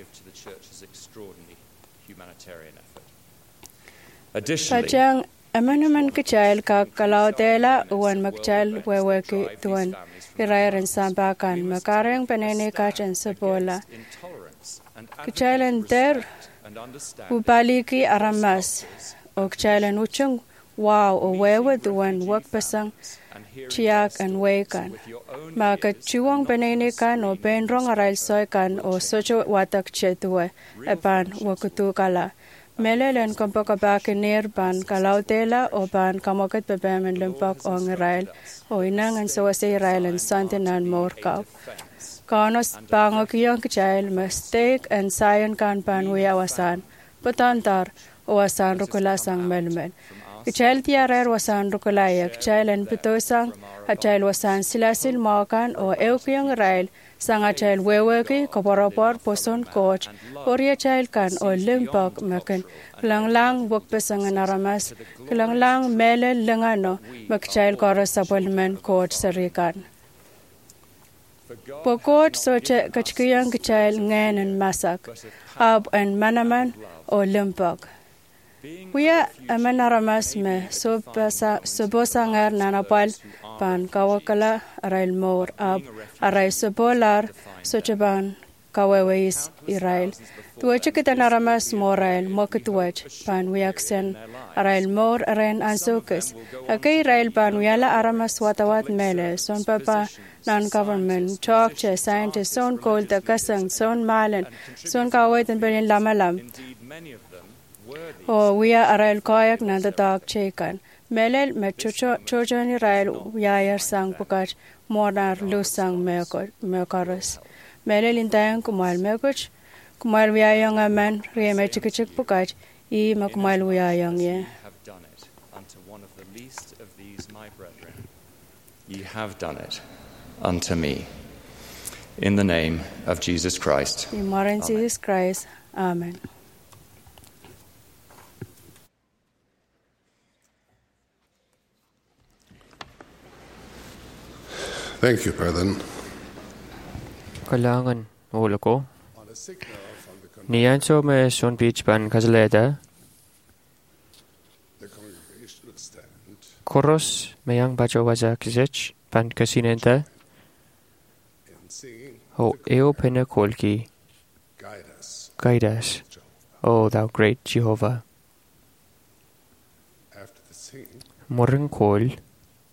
H: Pachang emen emen kichail kak kalautela uwan magchail weweki tuwan irair en sampakan makareng penene kachen sapola. Kichail enter upaliki aramas o kichail uchung wow o wewe tuwan wakpasang chiak and wekan. Maka chuwang penene kan o penrong arail soy kan o socho watak chetuwe epan wakutu kala. Melelen kompakabakinir ban kalautela o ban kamokat bebemen limpak o ngirail o inang ang sawasi irail ang santinan morkaw. Kanos pangokiyong kichail mistake and sayon kan pan wiyawasan. Patantar o wasan rukulasang melmen. Kichail tiarer wasan rukulayak kichail en pitosang at chail wasan silasil mawakan o eukiyong irail Sanga child weweki koporopor poson coach oria child kan o limpak makan lang lang wak pesangan aramas lang lang mele lengano mak child koros supplement coach sarikan po coach soche kachkiyang child ngayon and masak ab and manaman o limpak Kuya aman aramas me subasa subosangar nanapal pan kawakala arail mor ab aray subolar sochaban kawawais irail tuwache kita naramas morail mokituwach pan wiaksen arail mor aren ansukis akay irail pan wiyala aramas watawat mele son papa non-government talk che scientist son kol ta kasang son malan son kawait and berin lamalam O wiya arail koyak na tatak chekan. Melel me chochoni rail wiyayar sang pukat monar lusang meokaros. Melel intayan kumal meokoch, kumal wiyayang aman riyame chikichik pukat, I makumal wiyayang ye.
G: Ye have done it unto me. In the name of Jesus Christ.
H: In Maran Jesus Christ. Amen.
C: Thank you, Brethren.
B: Kailangan ulo ko. Niyan so me son beach ban kazaleda. Koros mayang bajo waza kizech ban kasinenta. O eo pena kolki. Guide us, O thou great Jehovah. Morang kol.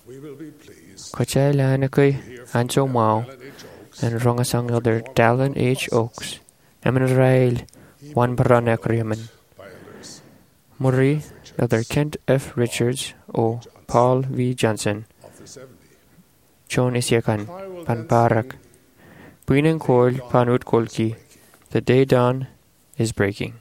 B: Kachay Lanakay, Anso Mao, and Rongasang Elder Dallin H. Oaks, Emin Rail, Juan Baranek Riemann, Murray, Elder Kent F. Richards, O. Paul V. Johnson, John Isyakan, Panparak, Buinang Kol, Panut Kolki, the day dawn is breaking.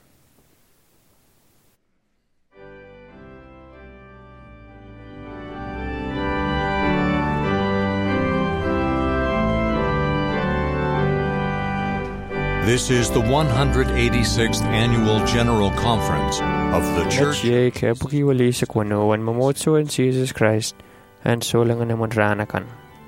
I: This is the one hundred eighty-sixth Annual General Conference of the Church.
B: Ye kepuki wali sa kwano an mamotso in Jesus Christ and so lang na madranakan.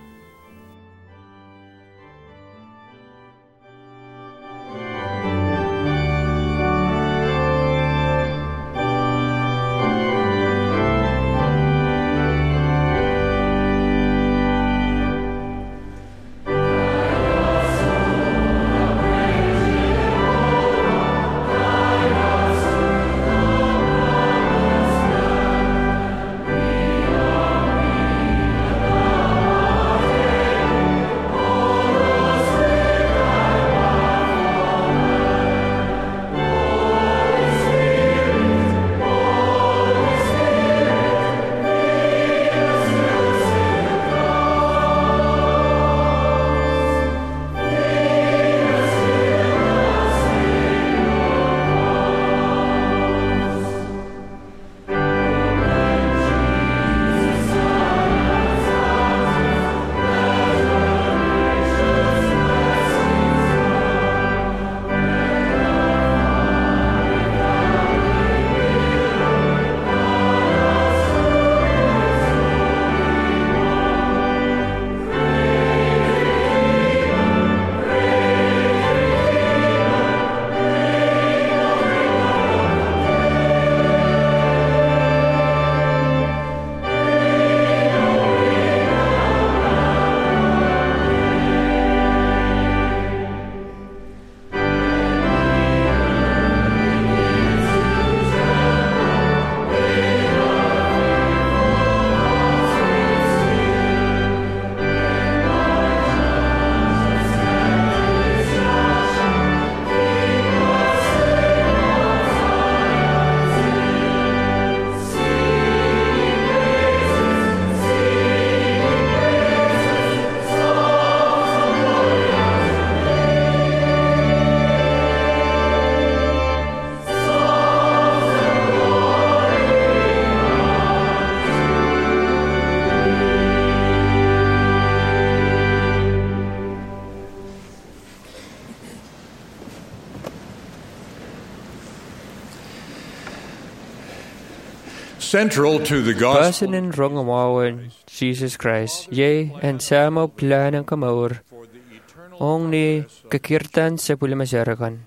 I: Central to the gospel.
B: Person in Rongawawan, Jesus Christ, yea, and samo planang kamaur, ong ni kakirtan sa pulimasarakan.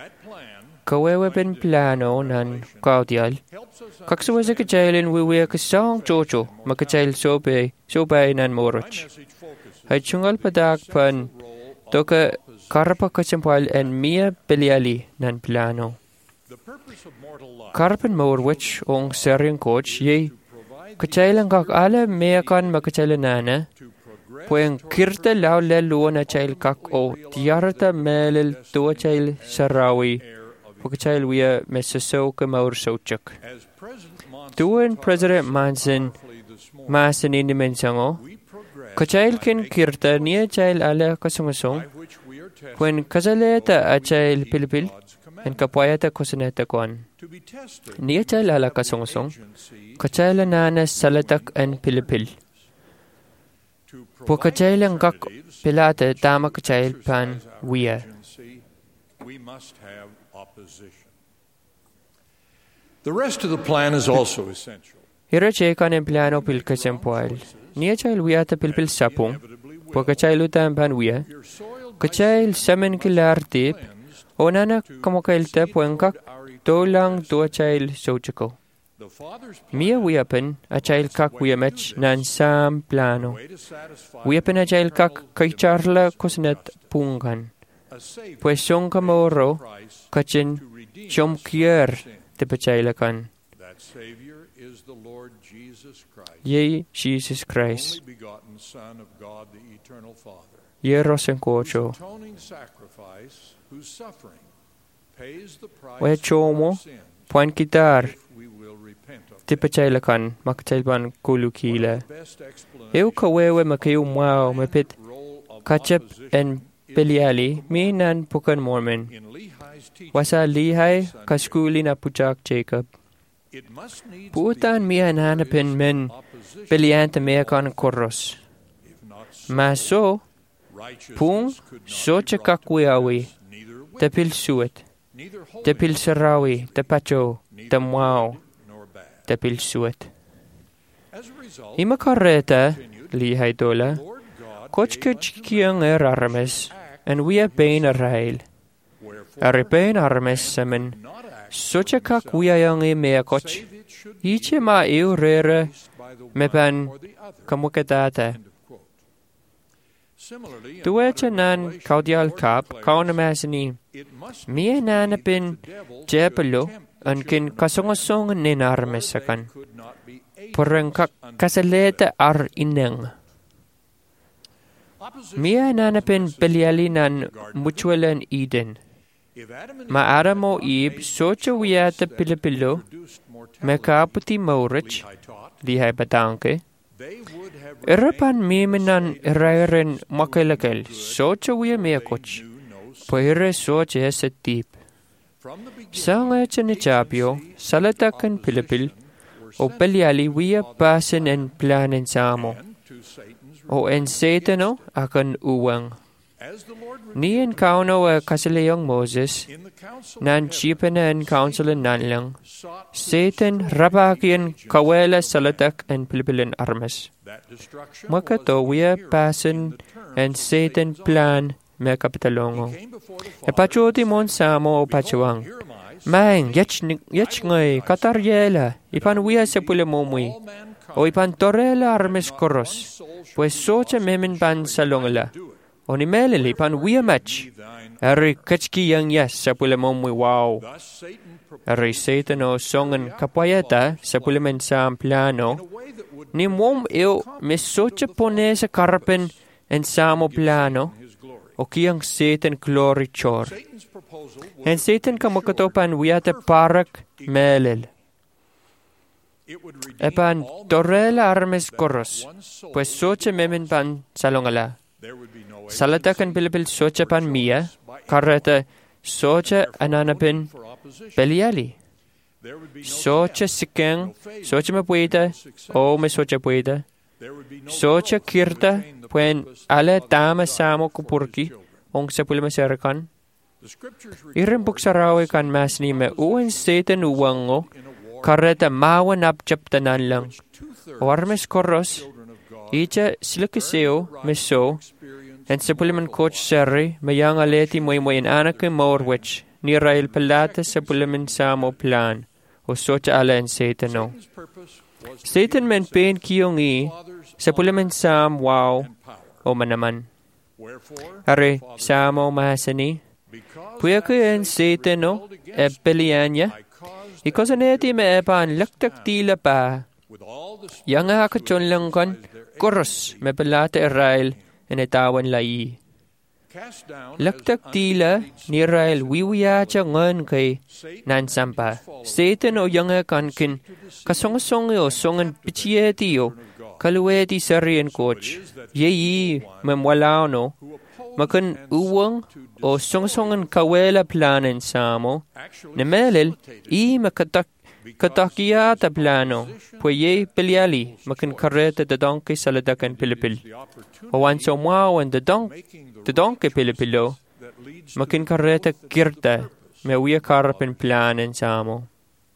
B: Kawewe pen plano nan kaudial, kaksawa sa kachailin wiwi kasang chocho, makachail sobe, sobay nan moroch. Ay chungal padak pan, toka karpa kachampal and mia beliali nan plano. Karpen morwich ong seriang coach ye kachailang kak ala meakan makachailan nana pueng kirta lau lelu na chail kak o tiarata melel tua chail sarawi pakachail wia mesaso kamaur sochak tuan President Manson masan ini mensango kachail kin kirta nia chail ala kasungasong puen kazaleta a chail pilpil en kapayata kusaneta kuan. Nia chail ala kasungsong, kachaila nana salatak en pilipil. Po kachailang kak pilata tama kachail pan wia.
I: The rest of the plan is also essential.
B: Hira chekan en plano pil kasempual. Nia chail wia ta pilpil sapung, po kachailu tam pan wia. Kachail samen kilar tip, o nana kamukailta puengkak tolang tua chail sochako. Mia wiapen a chail kak wiamech nan sam plano. Wiapen a chail kak kaicharla kosnet pungan. Pues son kamoro kachin chom kier te pachailakan. Ye Jesus Christ. Ye rosen kocho. We chomo puan kitar. Tipachailakan makchailban kulukile. Eu kawewe makayu mwao mepit kachap en Beliali minan pukan Mormon. Wasa lihai kaskuli na puchak Jacob. Puutan mian hanapin men Belianta meakan koros. Maso pung socha kakwiawi tepil suet tepil sarawi tepacho temwao tepil suet. Imakareta lihai dola kochkachkiang er armes en wia bein arail. Aripein armes semen socha kakwiayang e meakoch. Iche ma eu rere mepan kamukadata. Duecha nan kaudial kap kauna masini. Mia nanapin jepelo ankin kasongasong nin armesakan. Porang kasaleta ar ineng. Mia nanapin Beliali nan mutualan Eden. Ma Adamo Eve socha wiata pilipilo mekaputi maurich lihai batanke. Erapan mimenan erairen makalakal socha wia meakoch. Pohire socha esetip. Sanga chanechapio salatakan pilipil o Beliali wia pasen en planen samo. O en Satano akan uwang. Ni en kauno a kasaleyong Moses, nan chipena en counselan nanlang, Satan rabakian kawela salatak en pilipilin armas. Makato wia pasen en Satan plan me kapitalongo. E pachoti mon samo o pachuang. Mang, yach ngay, kataryela, ipan wia se pule momui. O ipan torela armes koros, pues socha memen pan salongala. O ni melili pan wia match. Eri kachki yang yes sa pule momui wow. Eri Satan o songan kapayata sa pule men sa plano. Ni mom eu me socha pone sa karpen en samo plano. O kiyang Satan glory chor. En Satan kamakatopan wiata parak melil. Epan torela armes koros, pues socha memen pan salongala. Salatakan pilipil socha pan mia, karata socha ananapin Beliali. Socha sikeng, socha mapuita, o me socha puita. Socha kirta, puen ala tama samo kupurki, ong sa pulima serakan. Irin buksarawi kan masni me uwan Satan uwango, karata mawan abjaptanan lang. Warmes koros, icha silakiseo meso, en sa puliman coach seri, mayang aleti moy moy anak e morwich, ni rail palata sa puliman samo plan, o socha ala en Satano. Satan men pain kiyong i, sa puliman sam wow, o manaman. Are, samo mahasani, puya ko en Satano, e Belianya, ikaw sa neti me epan laktak tila pa, yang hakachon lang kan, koros, me palata Israel, en etawan lai. Laktak tila, ni Israel wiwiya cha ngan kay nansampa. Satan o yang hakankin, kasongasong o songan pichiyeti o, kaluweti sarian coach, yeyi memwalao no, makan uwang o songsongan kawela planen samo, nemelil i makatak katakiyata plano, puye Beliali makan kareta dadonke saladakan pilipil. O wanso mawan dadonk dadonke pilipilo, makan kareta kirta me uya karapin planen samo.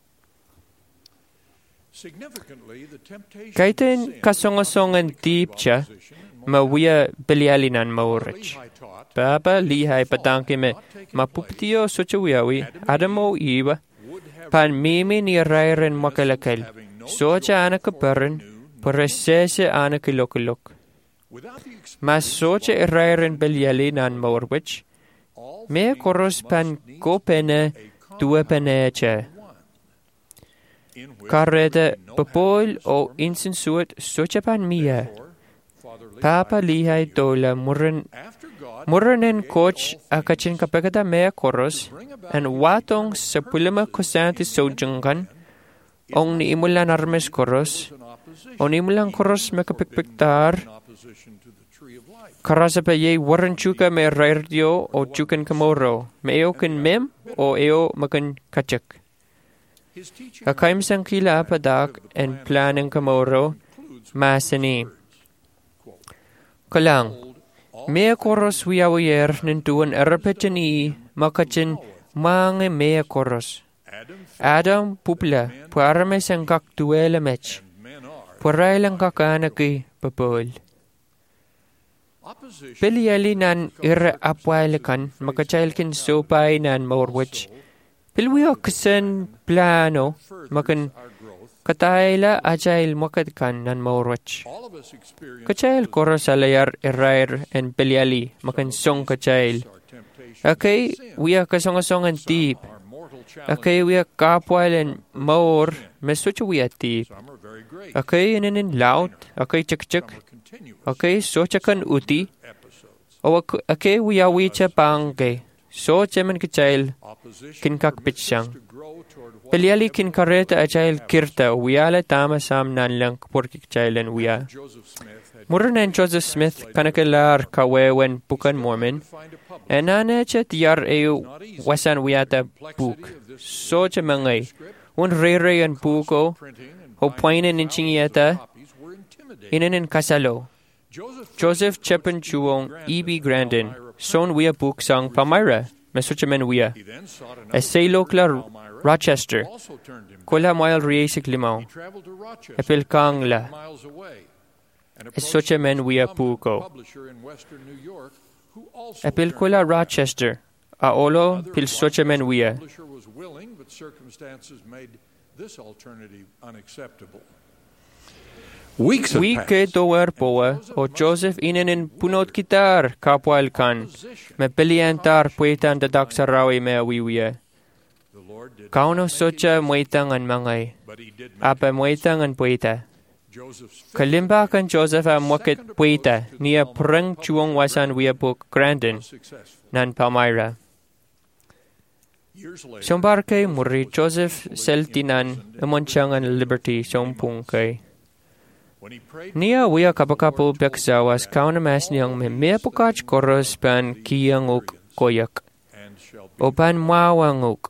B: Kaitin kasongasongan tipcha, mawia Beliali nan maurich. Papa lihai patangke me mapuptiyo sochawiawi, Adamo iwa, pan mimi ni rairen makalakal, socha anakaparan, parasese anakilokilok. Mas socha rairen Beliali nan maurich, me koros pan kopene dua peneche. Karrede beboil o insensuet sochapan mia. Papa lihai dola murren murrenen coach akachin kapagada mea koros and watong sa pulima kosanti sojungan ong ni imulan armes koros o ni imulan koros makapikpiktar karasa pa ye warren chuka me radio o chukan kamoro me eo kin mem o eo makan kachak. Akaim sang kila apadak en planeng kamoro masani. Kalang, mea koros wiyawiyer nintuan erapetani makachin mange mea koros. Adam pupla puarame sang kak tuela mech. Puarailang kakanaki papol. Piliali nan ira apwailekan makachailkin sopay nan morwich. Pilwiyo kasan plano makan katayla ajail makadkan nan morwich. Kachail koros alayar irair en piliali makan song kachail. Okay, wiya kasongasongan tip. Okay, wiya kapwail en maor mesucho wiya tip. Okay, inin laut. Okay, chik chik. Okay, sochakan uti. O okay, wiya wicha pangke. So chemen kachail kinkak pitsyang. Piliali kinkareta achail kirta wiyala tama sam nan lang porki kachailan wiya. Muranen Joseph Smith kanakalar kawewen pukan Mormon. Enana chat yar eu wasan wiyata puk. So chemangay. Un rere an puko. O poinen inchingiyata. Inanin kasalo. Joseph Chepen Chuong E B Grandin. Son wiya puk sang Palmyra. Mesuchamen wiya. Esay kla Rochester. Kola mile riesik limaw. Epil kang la. Esuchamen wiya puko. Epil kola Rochester. Aolo pil suchamen wiya. Wike dower poa o Joseph inanin punot kitar kapwal kan me peliantar puetan dadak sarawi me wiwiya. Kauno socha muitang an mangay. Apa muitang an pueta. Kalimba kan Joseph a mwakit pueta niya prang chuong wasan wiyapuk Grandin nan Palmyra. Sombar kay muri Joseph seltinan amonchang an liberty sompung kay. Nia wiya kapakapo beksawas kauna mas niyang me mea pokach koros pan kiyanguk koyak. O pan mawanguk.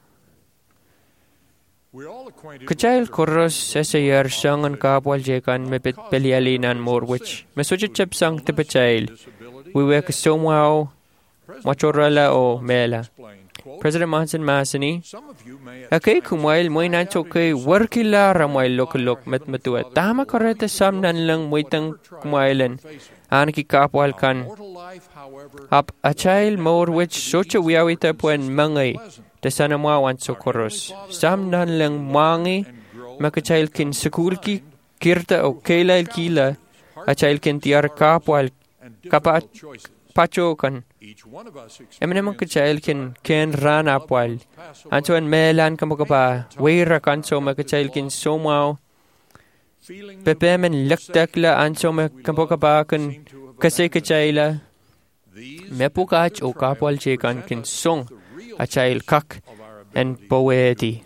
B: Kachail koros sesayar sangan kapwal jekan mepit pelialinan morwich. Mesujit sang tipachail. Wiwe kasomwaw machorala o mela. President Monson Masani, okay, kumail moy nancho kay warkila ramoy lokalok met matua. Tama koreta sam nan lang moitang kumailan. Anki kapwal kan. Ap achail morwich socha wiyawita puen mangay. Desana mawan sokoros. Sam nan lang mangi. Makachail kin sekulki kirta o kailal kila. Achail kin tiar kapwal. Kapa pacho kan. Eminamang kachail kin ken ran apwal. Anso en melan kamukapa. Weira kanso makachail kin somaw. Pepemen laktakla anso me kamukapa kan kasi kachaila. Mepukach o kapwal chekan kin song. Achail kak en poeti.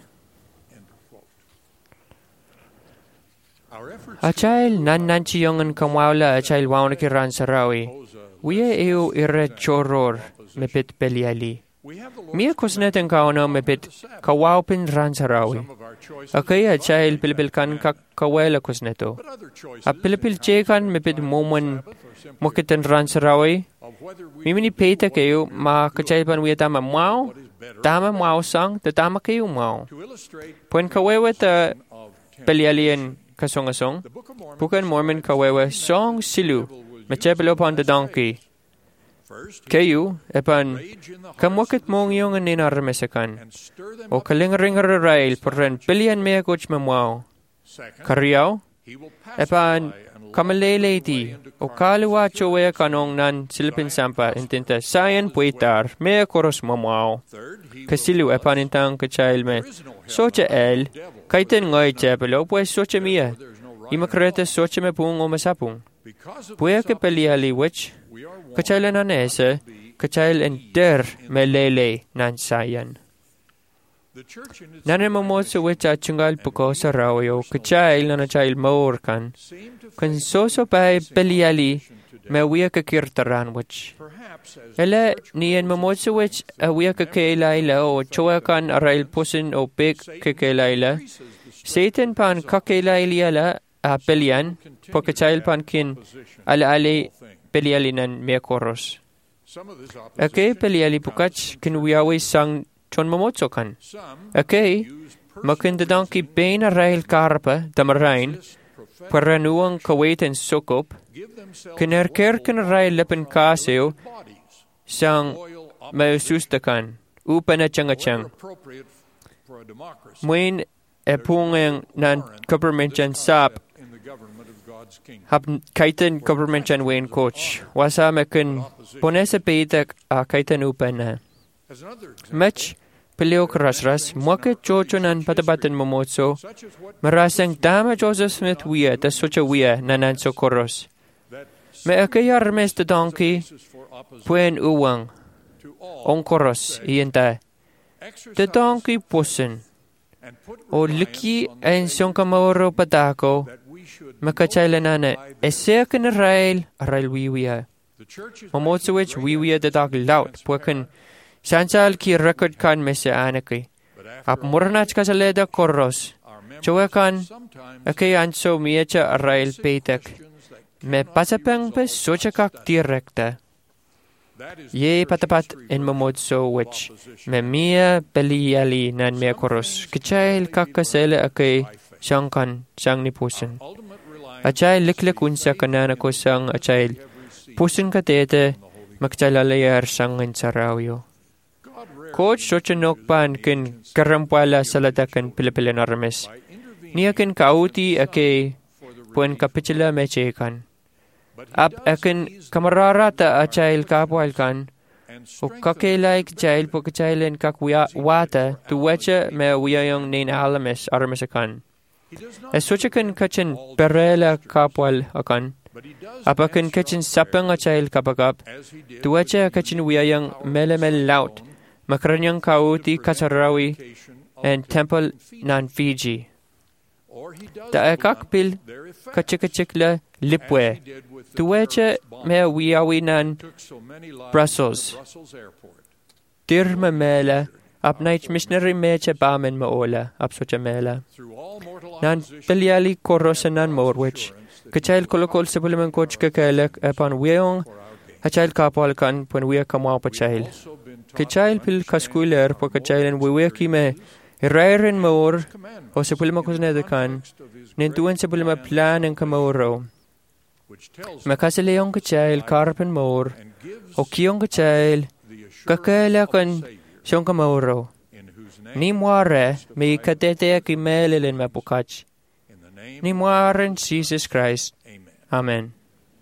B: Achail nan nanchiyongan kamwala achail wawnakiran sarawi. Wiya eo ira choror mepit peliali. Mia kusnetan kauna mepit kawawpin ran sarawi. Akaya achail pilipilkan kak kawela kusneto. A pilipil chekan mepit momon mukitan ran sarawi. Mimini peta kayo ma kachailpan wiya tama mau. Tama mau sang tatama kayo mau. Puen kawewa ta pelialian kasongasong. Bukan Mormon kawewa song silu. Machepelo upon the donkey. Kayu, epan, kamwakit mong yung ninarmesakan. O kalingringar rail, porren pilian mea coach mamwao. Kariyaw, epan, Kamaleleiti, o kalua chowe kanong nan silipin sampa intinta sayan puitar, me koros mamao. Kasilu epanintang kachail me, socha el, kaiten ngoy chapelo, pues socha mia. Imakreta socha me pung o masapung. Puya ke peliali wich, kachail ananese, kachail enter me lele nan sayan. Nana mamotso wich achungal puko sa rawyo, kachail na nachail maur kan, kan soso pa peliali me wia ka kirtaran wich. Ela niyan mamotso wich a wia ka kailaila o choa kan arail pusin o pek ka kailaila. Satan pan ka kailaila a pelian, po kachail pan kin ala ale peliali nan me koros. Ake peliali pukach kinwiawi sang chon mamotso kan. Ake, makindadangki bain arail karpa damarain, paranuang kawaitan sukop, kinerker kan arail lepen kaseo, sang mausustakan, upan at changachang. Muin epungeng nan government sap, hap kaitan government wain coach, wasa mekin ponesa peitak a kaitan upan na. Mech, Peleo Krasras, Mwaka Chochonan Patabatan Momotso, Marasang Dama Joseph Smith Wea, the Socha Wea, Nanan Socorros. Me akayar mes the donkey, Puen Uwang, Onkoros, Ienta. The donkey pussen, O Liki and Sonkamoro Patako, Makachailanana, a second rail, a rail wea. Momotso which wea the dog loud, Pwekan. Sansal ki record kan mese anaki. Ap murnach kasaleda koros. Chowa kan akay anso miacha arail peitek. Me pasapang pe sochakak direkta. Ye patapat in mamodso which me mia beliali nan mea koros. Kichail kakasele akay sangkan sang ni pusin. Achay liklik unsa kanana ko sang achay pusin katete makchalayar sangin sarawyo. Coach Sochanok pan kin karampwala salatakan Pilipilan armes. Niya kin kauti ake puen kapitula mechekan. Ap akin kamararata achail kapwal kan. O kakelaik chail po kachailen kakwata tuwacha me wiyayong nin alames armesakan. E sochakan kachin perela kapwal akan. Ap akin kachin sapang achail kapagap. Tuwacha kachin wiyayong melemel laut. Makaranyang kauti kasarawi and temple nan Fiji. Da akakpil kachikachikla lipwe. Tuweche me wiyawi nan Brussels. Dirma mela ap night missionary meche bamen maola ap socha mela. Nan peliali korosa nan morwich. Kachail kolokol supplement coach kakalak upon wiyong hachail kapal kan pun wiya kamaw pachail. Kachail pil kaskuler po kachailan wiweki me irairin maor o sa pulima kusnedakan nintuan sa pulima plan ng kamauro. Makasalayong kachail karpan maor o kiyong kachail kakalakan siyong kamauro. Ni muare may katete kimelilin mapukach. Ni muaren Jesus Christ. Amen.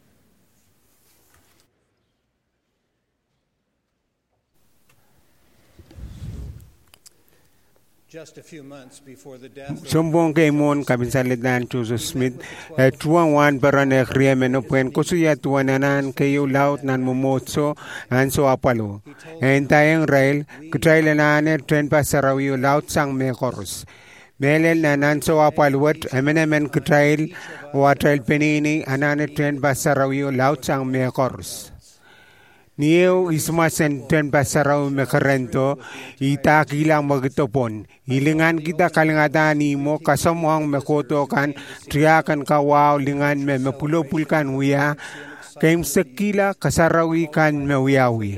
J: Sombong kay mon kabinsalit Joseph Smith eh, tuang wan barane krieme no puen kusuya tuananan kayo laut nan momotso anso apalo en tayang rail kutrailanane tren pasarawiyo laut sang mekoros melel nanan so apalwat amenemen kutrail wa trail penini anane tren pasarawiyo laut sang mekoros Niyo ismasen ten pasaraw mekarento ita kilang magtopon hilingan kita kalingatan mo kasamuang mekoto kan triakan kawaw lingan me mepulopulkan wiya kaim sekila kasarawi kan mewiawi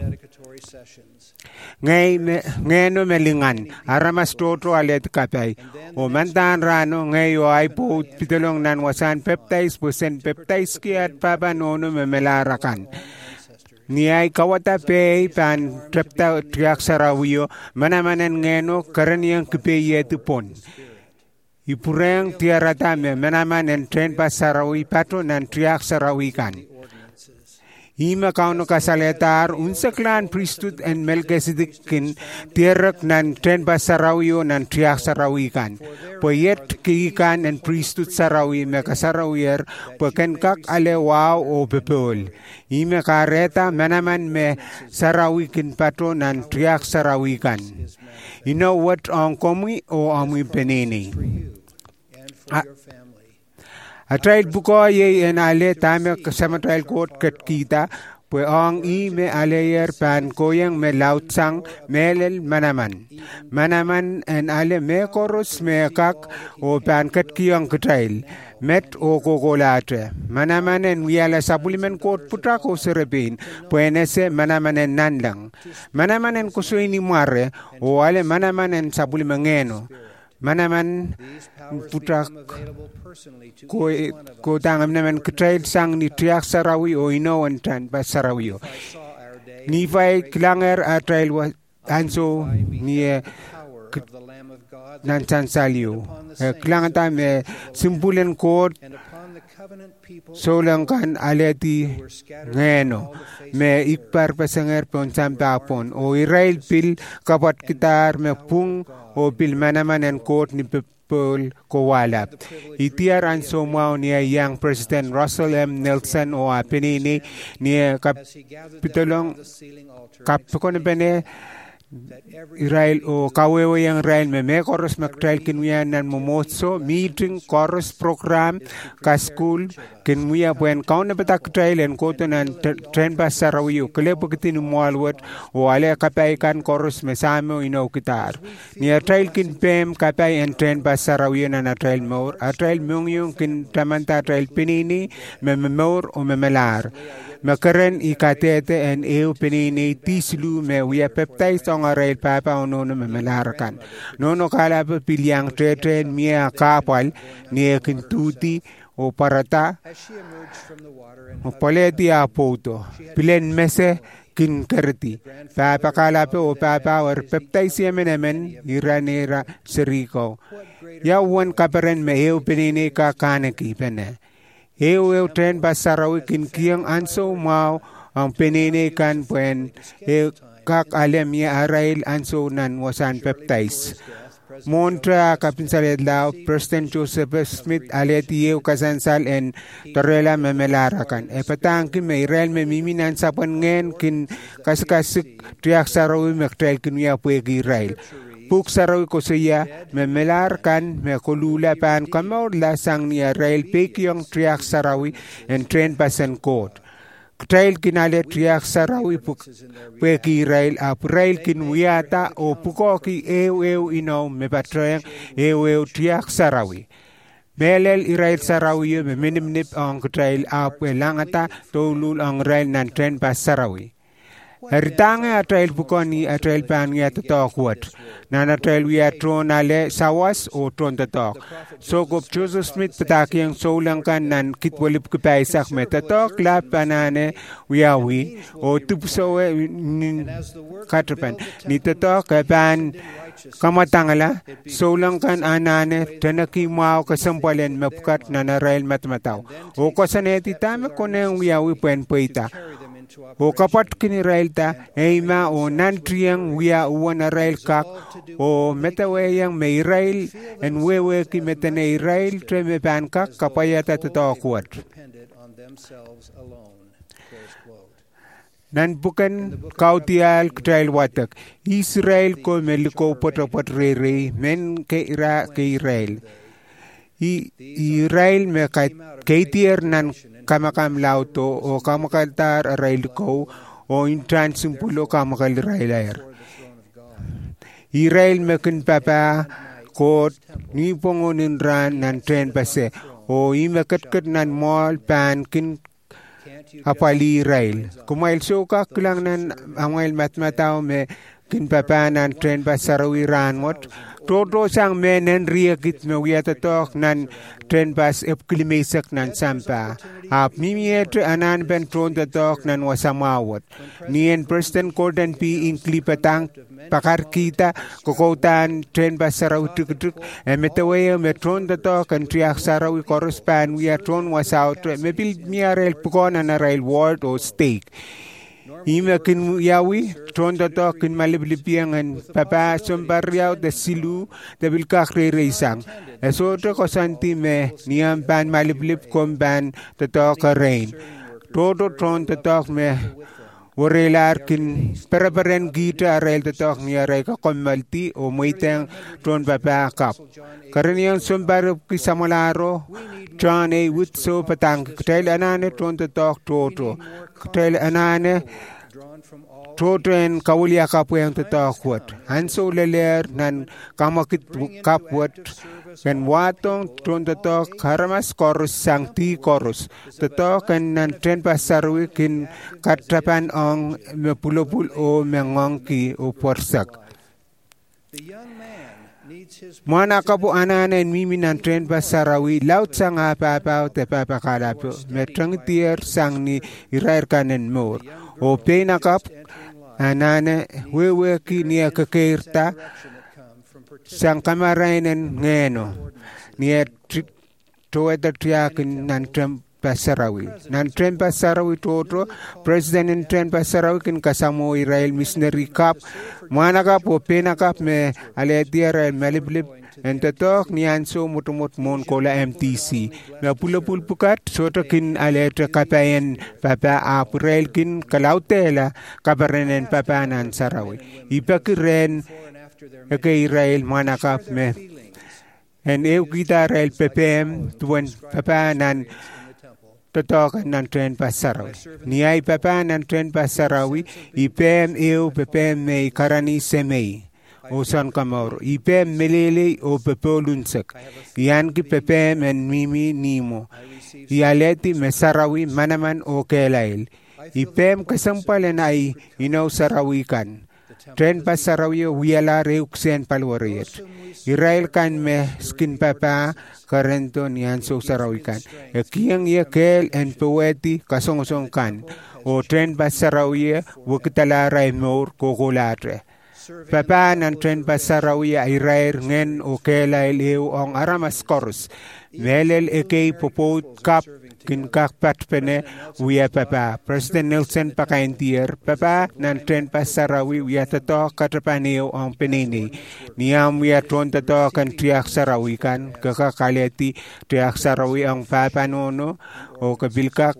J: ngay me ngeno melingan aramas toto alet kapay o mantan rano ngayo ay po pitulong nan wasan peptides percent peptides kiat papanono memelarakan Niay kawata pay pan trepta triak sarawiyo manamanan ngeno karaniyang kipeye tupon. Ipureng tiarata me menaman en tren pa sarawi pato nan triak sarawi kan. Ima kauno kasaletar unsa klan priesthood and Melchizedek tiarak nan tren pa sarawi nan triak sarawi kan. Poyet kikan and priesthood sarawi me kasarawier poken kak ale wow o bepol. Ima kareta menaman me sarawi kin pato nan triak sarawi kan. You know what ang komi o amu penini. A trial buko ye en ale tame sama trial court ket kita pwe ang i me aleyer pan koyang me lautsang melel manaman. Manaman en ale me koros me kak o pan ket kiyang trial. Met o kokolate. Manaman en wiala supplement court putra ko serepin puenese manaman en nanlang. Manaman en kusuin ni muare o ale manaman en supplement ngeno. Manaman putra ko ko tangam naman katrail sang ni triak sarawi o ino antan pa sarawi o. Ni fay klanger a trail wa anso ni nansan salyo. Klangata me simpulen court solangkan aleti ngeno me ikpar pasanger pon sampapon o irail pil kapat kitar me pung o pil manaman en court ni Paul Kowalap. Itiar an somao niya yang President Russell M. Nelson o apinini niya kapitolong kapkon bene Israel o kawewe yang Israel me me koros maktrail kinwiya nan momotso meeting koros program ka school kinwiya buen kaun na batak trail en koto nan tren pa sarawiyo kale pagtin mualwat o ale kapay kan koros me samo ino kitar niya trail kin pem kapay en tren pa sarawiyo na na trail more a trail mung yung kin tamanta trail pinini me memor o me melar Makaren ikatete en eu penini tislu me wia peptai song arail papa ono no me melarakan. Nono kala piliang tretren mia kapal ni kintuti o parata o paleti apoto. Pilen mese kin kerti. Papa kala pe o papa or peptai siemenemen iranera seriko. Ya wan kaparen me eu penini ka kaneki pene. Eu eu tren basarawi kin kiyang anso mau ang penene kan puen eu kak alem ya arail anso nan wasan peptais. Montra kapinsalet lao President Joseph Smith aleti eu kasansal en torela memelarakan. E patang kin may rail me miminan sapan ngen kin kaskasik triak sarawi mektrail kin ya puegi rail. Puk sarawi ko siya memelar kan me kolula pan kamor lasang niya rail pekyong triak sarawi en tren pasen court. Trail kinale triak sarawi puk peki rail ap rail kinwiata o pukoki eu eu ino me patreng eu eu triak sarawi. Belel irail sarawi me minimnip ang trail ap langata tolul ang rail nan tren pas sarawi. Eritange a trail pukoni a trail pan ya tatok wat. Nana trail we a tron ale sawas o tron tatok. So gop Joseph Smith pataki ang solangkan nan kitwalip kipaisak me tatok la panane we a we o tupso katrapan. Ni tatok kapan kamatangala solangkan anane tanaki mau kasampalen mapkat nana rail matmataw. O kasaneti tame koneng we a we pen poita. O kapat kini rail ta eima o nantriang wia uwana rail kak o metaweyang may rail en wewe ki metane rail treme pan kak kapayata tatakwat. Nan bukan kautial trail watak Israel ko meliko potopot rere men ke ira ke Israel. I Israel me kaitier nan kamakam lauto o kamakaltar rail ko o intran simpulo kamakal rail air. Israel mekin papa kot ni pongonin ran nan tren pase o imakatkat nan mall pan kin apali rail. Kumail so ka kulang nan amail matmataw me kin papa nan tren basarawi ran mot toto sang menen riagit me wiata tok nan tren bas ep klimesak nan sampa ap mimiet anan ben tron tok nan wasamawat nien Preston Gordon P in klipatang pakar kita kokotan tren basarawi tuk-tuk emetawaya metron tok kan triak sarawi korospan wiatron wasaut mebil miarel pukon anarail ward o stake Ima kin yawi tron to kin maliblipiangan papa sombar yaw de silu de bil kakre reisang eso to kosanti me niam ban maliblip kom ban to to rain todo tron to to me worelar kin perabaren gita arel to to ni aray ka komalti o moiteng tron papa kap karaniang sombar kisamolaro John A. Wutso patang ktel anane tron to to toto ktel anane Toten kawulia kapwang tatakwat. Anso leler nan kamakit kapwat. Kan watong tron tatak haramas korus sangti korus. Tatak kan nan tren pasarwi kin katapan ang mepulopul o mengongki o porsak. Mana kapo ananen mimi nan tren pasarawi laut sang apa-apa te papakalapo. Metrang tier sang ni irair kanen mor. O penakap anane wewe kinia kekerta sang kamarainen ngeno nia toeta triakin nan trem pasarawi nan trem pasarawi toto president in trem pasarawi kin kasamo Israel missionary cup mana kap o pena kap me ale tiara maliblib entatok nianso mutumut mon kola M T C na pulapul pukat soto kin aleta kapayen papa april kin kalautela kabarenen papa nan sarawi ipakiren ke Israel manakap me en eu kita Israel P P M tuan papa nan totok nan tren pasarawi niai papa nan tren pasarawi ipem eu P P M me karani semei Osan kamor ipem melele o pepolunsak yan ki pepem en mimi nimo ialeti mesarawi manaman o kelail ipem kasampalan ay inaw sarawikan tren pasarawi wiala reuksen palwariet Israel kan me skin papa karento niyan so sarawikan ekiyang yekel en poeti kasong-song kan o tren pasarawi wakitala raimor kokolatre Papa nan tren pasarawi Israel ngen o kelail eu ang aramas korus. Velel ekei popot kap kin kakpat pene wia papa. President Nelson pakaintier papa nan tren pasarawi wia tato katapaneo ang penene. Niam wia tron tato kan triak sarawi kan kakakaleti triak sarawi ang papa nono o kabilkak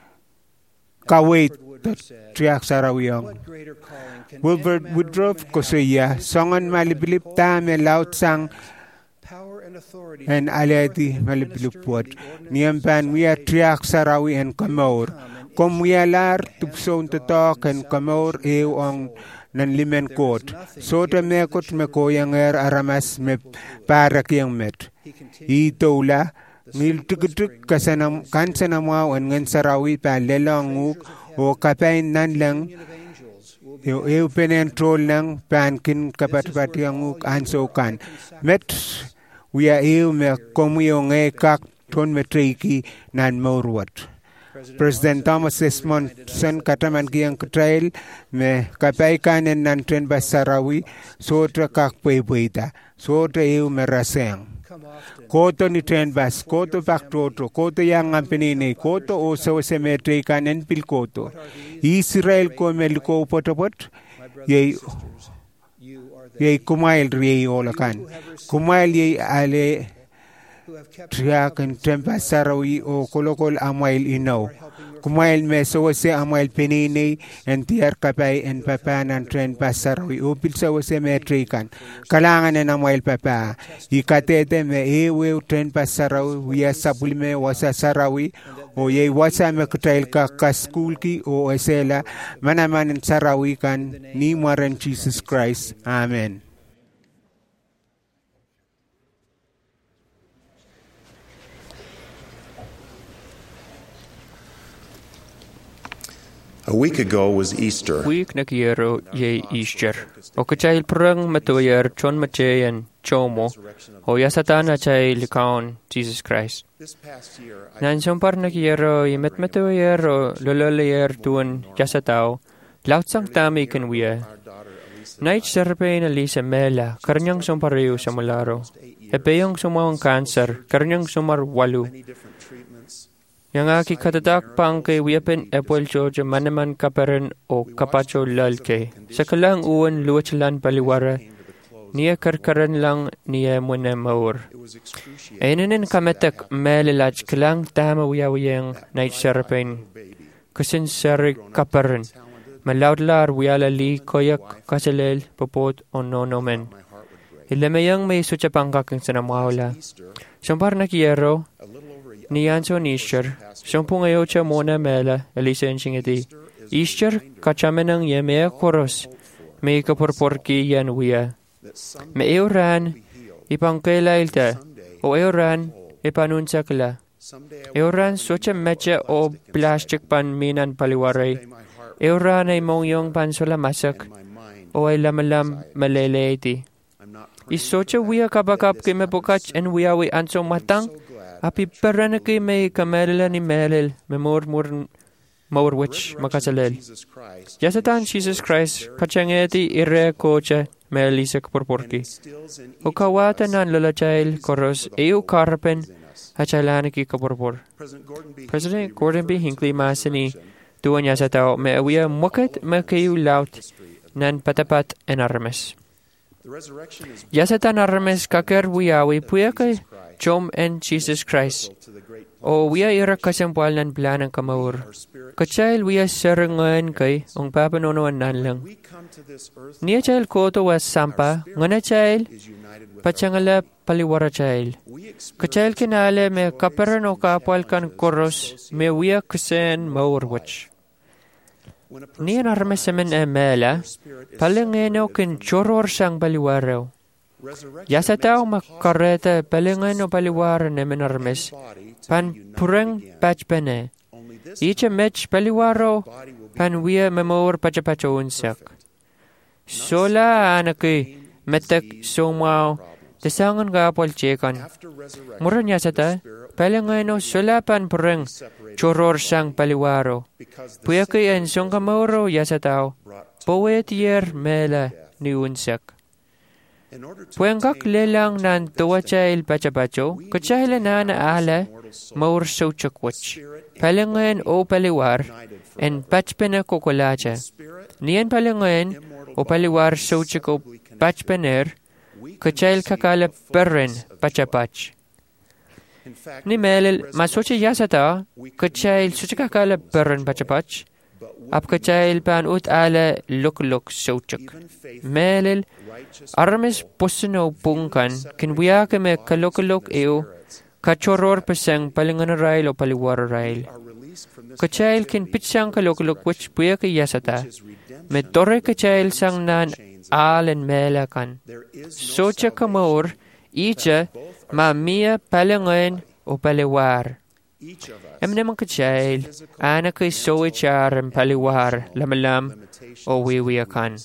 J: kawait triak sarawi ang Wilbert Woodruff Kosoya songan malibilip ta me laut sang en aleti malibilip puat niampan wia triak sarawi en kamor kom wia lar tupson tatok en kamor eu ang nan limen kot sota mekot me koyang er aramas me parak yang met itola ngil tuk-tuk kasanam kansanamaw en ngan sarawi pa lelanguk o kapain nan lang Eu eu penentrol ng pankin kapatpati ang ansokan. Met wia eu me komuyo ngay kak ton metriki nan morwat. President Thomas Esmonson kataman kiyang katrail me kapay kanen nan tren basarawi sotra kak pwepweta. Sotra eu me raseng. Koto ni tren bas, koto paktoto, koto yang ampenine, koto o sa semetri kanen pil koto. Israel ko meliko potopot, yay yay kumail riyay olakan. Kumail yay ale triak and tempa sarawi o kolokol amail inaw. Kumail me sawase amail penine and tiar kapay and papa nan tren pasarawi o pil sawase metrikan. Kalangan na amail papa. Ikatete me ewe tren pasarawi wiya sapulme wasa sarawi o yay wasa me kutail ka ka school ki o esela manaman sarawi kan ni maran Jesus Christ. Amen.
C: A week ago was Easter.
B: Week na kiyero ye Easter. O kachayil prang matuyer chon machayan chomo. O yasatan achayil likaon Jesus Christ. Nan sumpar na kiyero yimet matuyer o lololayer tuan yasatao. Laut sang tami kanwiya. Night serpein alisa mela karnyang sumpariyo sa malaro. Epeyong sumawang cancer karnyang sumar walu. Yang aki katatak pang kay wiyapen epwel Georgia manaman kaparan o kapacho lalke. Sa kalang uwan luwachalan paliwara, niya karkaran lang niya muna maur. Aynanin kametak melilaj kalang tama wiyawiyang night serapin. Kasin sari kaparan. Malaudlar wiyalali koyak kasalel popot o nonomen. Ilamayang may suchapang kaking sanamawala. Sumpar na kiyero, niyan so Easter, sumpung ayaw siya muna mela, alisa yung singiti. Easter, kachaman ng yemea koros, may kapurporki yan wiya. May euran, ipangkailail ta, o euran, ipanunsa kala. Euran, socha mecha o plastic pan minan paliwaray. Euran ay mongyong pansulamasak, o ay lamalam maleleiti. Isocha wiya kabakap kay mapukach en wiyawi anso matang, api perana kay may kamerila ni Melil, memor mur maurwich makasalel. Yasatan Jesus Christ, kachangeti ire kocha, melisak purpurki. O kawata nan lalachail, koros, eo karapen, hachalaniki kapurpur. President Gordon B. Hinckley masani, tuwan yasatao, me awiya mukat makayu laut, nan patapat en armes. Yasatan armes kakar wiyawi puya kay chom en Jesus Christ. O wiya ira kasampal nan planang kamawur. Kachayil wiya sarangan kay ang papanonoan nan lang. Niya chayil koto was sampa, ngana chayil pachangala paliwara chayil. Kachayil kinale me kaparan o kapwal kan koros me wiya kasen mawurwach. Niyan armes semen e mela, palengeno kin choror sang paliwaraw. Yasatao makareta palengeno paliwara nemen armes, pan pureng pachpene. Icha mech paliwaraw, pan wiya memor pachapacho unsak. Sola anaki, metek somaw, tesangan kapal chekan. Muran yasata, palengeno sola pan pureng, choror sang paliwaro. Puya kay ensong kamoro yasatao, poet yer mela ni unsak. Puengkak lelang nan tuwa chayil pachapacho, kachayla na naala, maur so chakwach. Palangayan o paliwar, en pachpena kukulacha. Niyan palangayan o paliwar so chako pachpener, kachayil kakala perren pachapach. Ni Melil masocha yasata, kachayil suchakakala peran pachapach, ap kachayil pan ut ala luk-luk sochak. Melil, armes posino pungkan, kinwiyake me kaluk-luk eo, kachoror pasang palinganarail o paliwararail. Kachayil kin pitsang kaluk-luk which buyake yasata, me tore kachayil sang nan alen melakan. Socha kamaur, icha, ma mia palangan o paliwar. Em naman kachayil, ana kay soe charem paliwar, lamalam o wiwiyakan.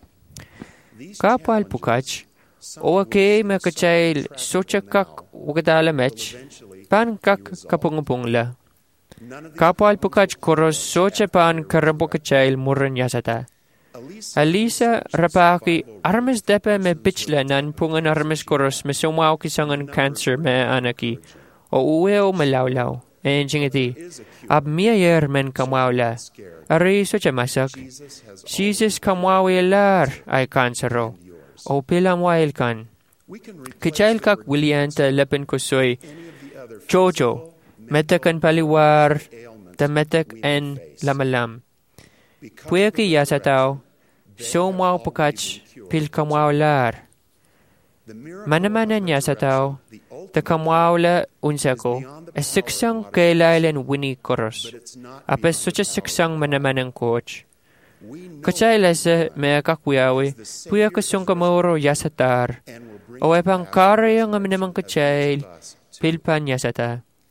B: Kapal pukach, o akay ma kachayil socha kak wakadalamech, pan kak kapungpungla. Kapal pukach koros socha pan karampo kachayil muran yasata. Alisa rapaki armes depe me bichla nan pungan armes koros me sumaw kisangan cancer me anaki o uwe o malawlaw en jingati ab miayer men kamawla ari so chamasak Jesus kamwawilar ay kansero o pilamwail kan kichail kak Willianta lepen kusoy Jojo metakan paliwar tametak en lamalam puya ki yasataw, so mau pukach pil kamwaular. Manamanan yasataw, ta kamwaula unsako, as siksang kailailan wini koros. Apes sucha siksang manamanang coach. Kachailasa mea kakwiawi, puya kasong kamoro yasatar, o ay pang karayang aminamang kachail, pilpan yasata.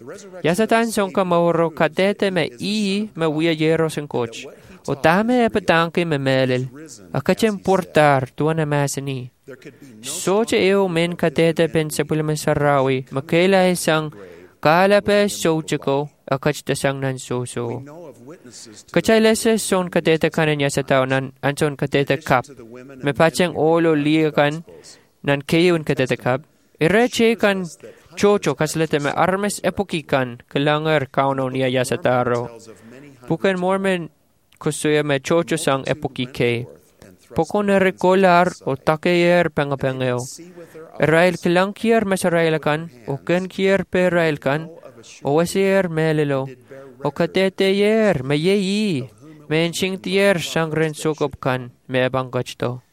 B: Yasatan songka mauro kadete me i me wia yeros en coach. O tame e petanke me melel. Akachem portar tuana masani. Soche eo men kadete pen sepulmen sarawi. Makela isang kala pe socheko akach dasang nan soso. Kachailese son kadete kanen yasatao nan anson kadete kap. Me pacheng olo liakan nan keyun kadete kap. Ireche kan chocho kaslete me armes epokikan kelangar kauno niya yasataro. Bukan mormen kusuya me chocho sang epokike. Poko na recolar o takeyer pengapengeo. Israel kelang kier mesaraelakan o ken kier peraelkan o wasier melelo o katete yer me yeyi me enching tier sangren sokopkan me bangkachto.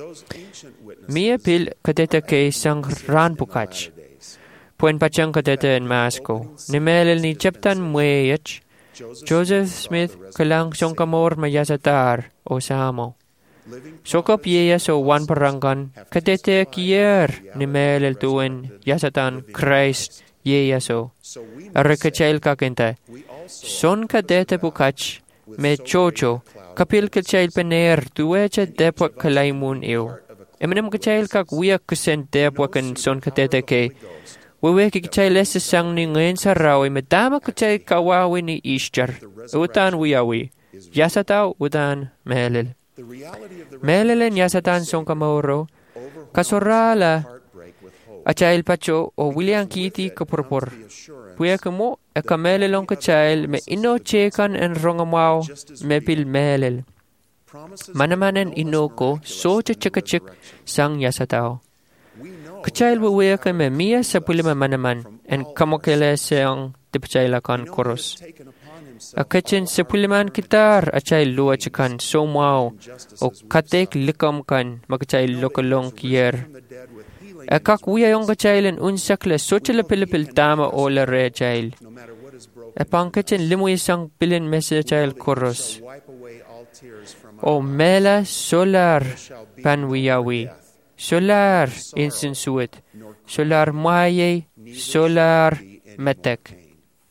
B: Mie pil katete ke sang ran pukach. Puen pachang katete en masko. Ni melel ni cheptan mueyach. Joseph Smith kelang songkamor mayasatar o samo. Sokop yeyas o wan parangan katete kier ni melel tuen yasatan Christ yeyaso. Arrekachail kakente. Son katete pukach me chocho kapil kachail pener tuecha depwa kalaimun eo. Eminem kachail kak wiyak kusen depwa kan son katete ke. Wewe kachail ese sang ni ngayon sa rawi medama kachail kawawi ni Easter. Utan wiyawi. Yasataw utan melel. Melelen yasatan son kamauro. Kasorala achail pacho o William Kitty kapurpur. Puya kamo e kamelelong kachail me ino chekan en rongamaw me pil melel. Manamanen ino ko so chachakachik sang yasataw. Kachail buwaya ka me miya sa pulima manaman en kamokele seang tipachailakan koros. Akachin sa puliman kitar achail luwa chikan so maw o katek likam kan magkachail lokalong kiyer. Akak wiya yung kachailin unsakla sochila pilipil tama o la re chail. Epangkachin limuy isang pilin mesa chail koros. O mela solar panwiyawi. Solar insinsuit. Solar maye. Solar metek.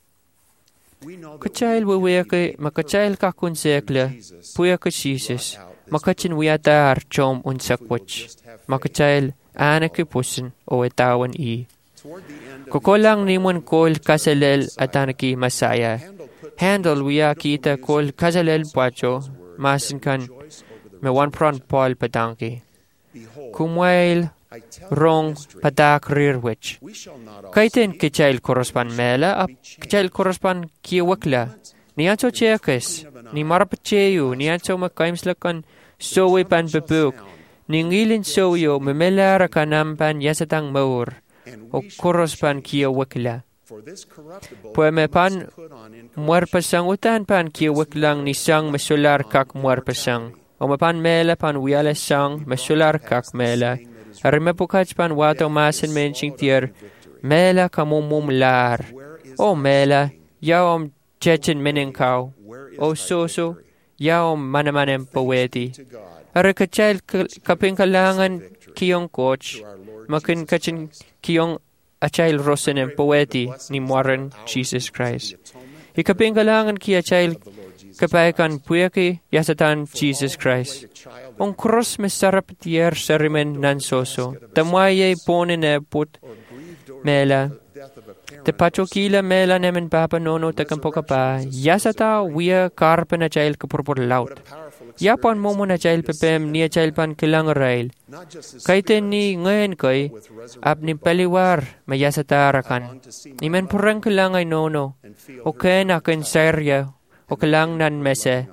B: Kachail wiya ka makachail kakun sekla. Puya ka Jesus. Makachin wiyatar chom unsakwach. Makachail anak pusin o etawan i. Kukolang nimon kol kasalel atanaki masaya. Handle wiya kita kol kasalel pacho masin kan me one pron pol patanki. Kumwail rong patak rirwich. Kaitin kichail korospan mela ap kichail korospan kiwakla. Niancho chekes ni marapacheyu niancho makaimslakan sowe pan bebuk. Ningilin soyo memelara kanampan yasatang maur o korospan kia wakila. Pueme pan muarpasang utan pan kia wakilang ni sang mesular kak muarpasang. O mapan mela pan wiala sang mesular kak mela. Arimepukach pan wato masin menching tier mela kamumumlar. O mela yaom chechen menengkaw. O soso yaom manamanem poeti. Ara kachail kaping kalangan kiyong coach, makin kachin kiyong achail rosenem poeti ni Warren Jesus Christ. Ikaping kalangan ki achail kapaikan puyaki yasatan Jesus Christ. Ong cross me sarap tier sarimen nan soso, tamwaye ponen e put mela. Te pacho kila mela nemen papa nono takampoka pa, yasata wia karpen achail kapurpur laut. Yapan momo na chail pepem ni chail pan kilang rail. Kaiten ni ngayon koy ap ni paliwar mayasatarakan. Imen purang kilang ay nono. O ken akin serya o kilang nan mese.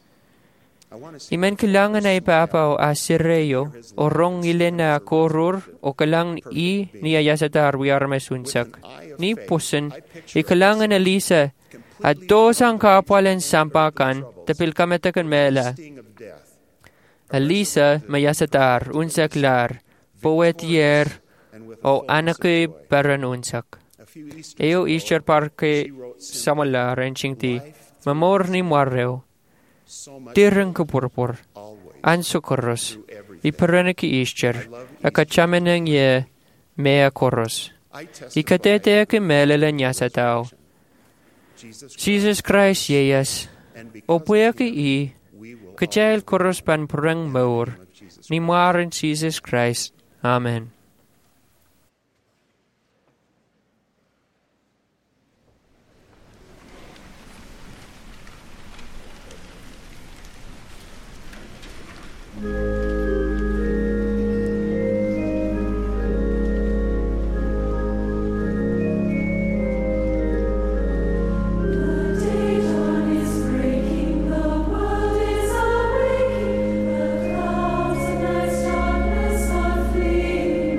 B: Imen kilangan ay papa o asireyo o rong ilen na korur o kilang i ni ayasatar wiyar mesunsak. Ni pusen ikilangan na lisa at dos ang kapwalan sampakan tapil kametakan mela. Alisa mayasatar unsaklar poetier o anake paranunsak. Eo Easter parke samala renching ti mamor ni muarreo. Tirang kapurpur. Anso koros. Iparanaki Easter. Akachamenang ye mea koros. Ikatete ke melala nyasatao. Jesus Christ Iesas, o pwyak i, kachail koros pan perang mawr, ni marin Jesus Christ. Amen.
K: Darkness are fleeing.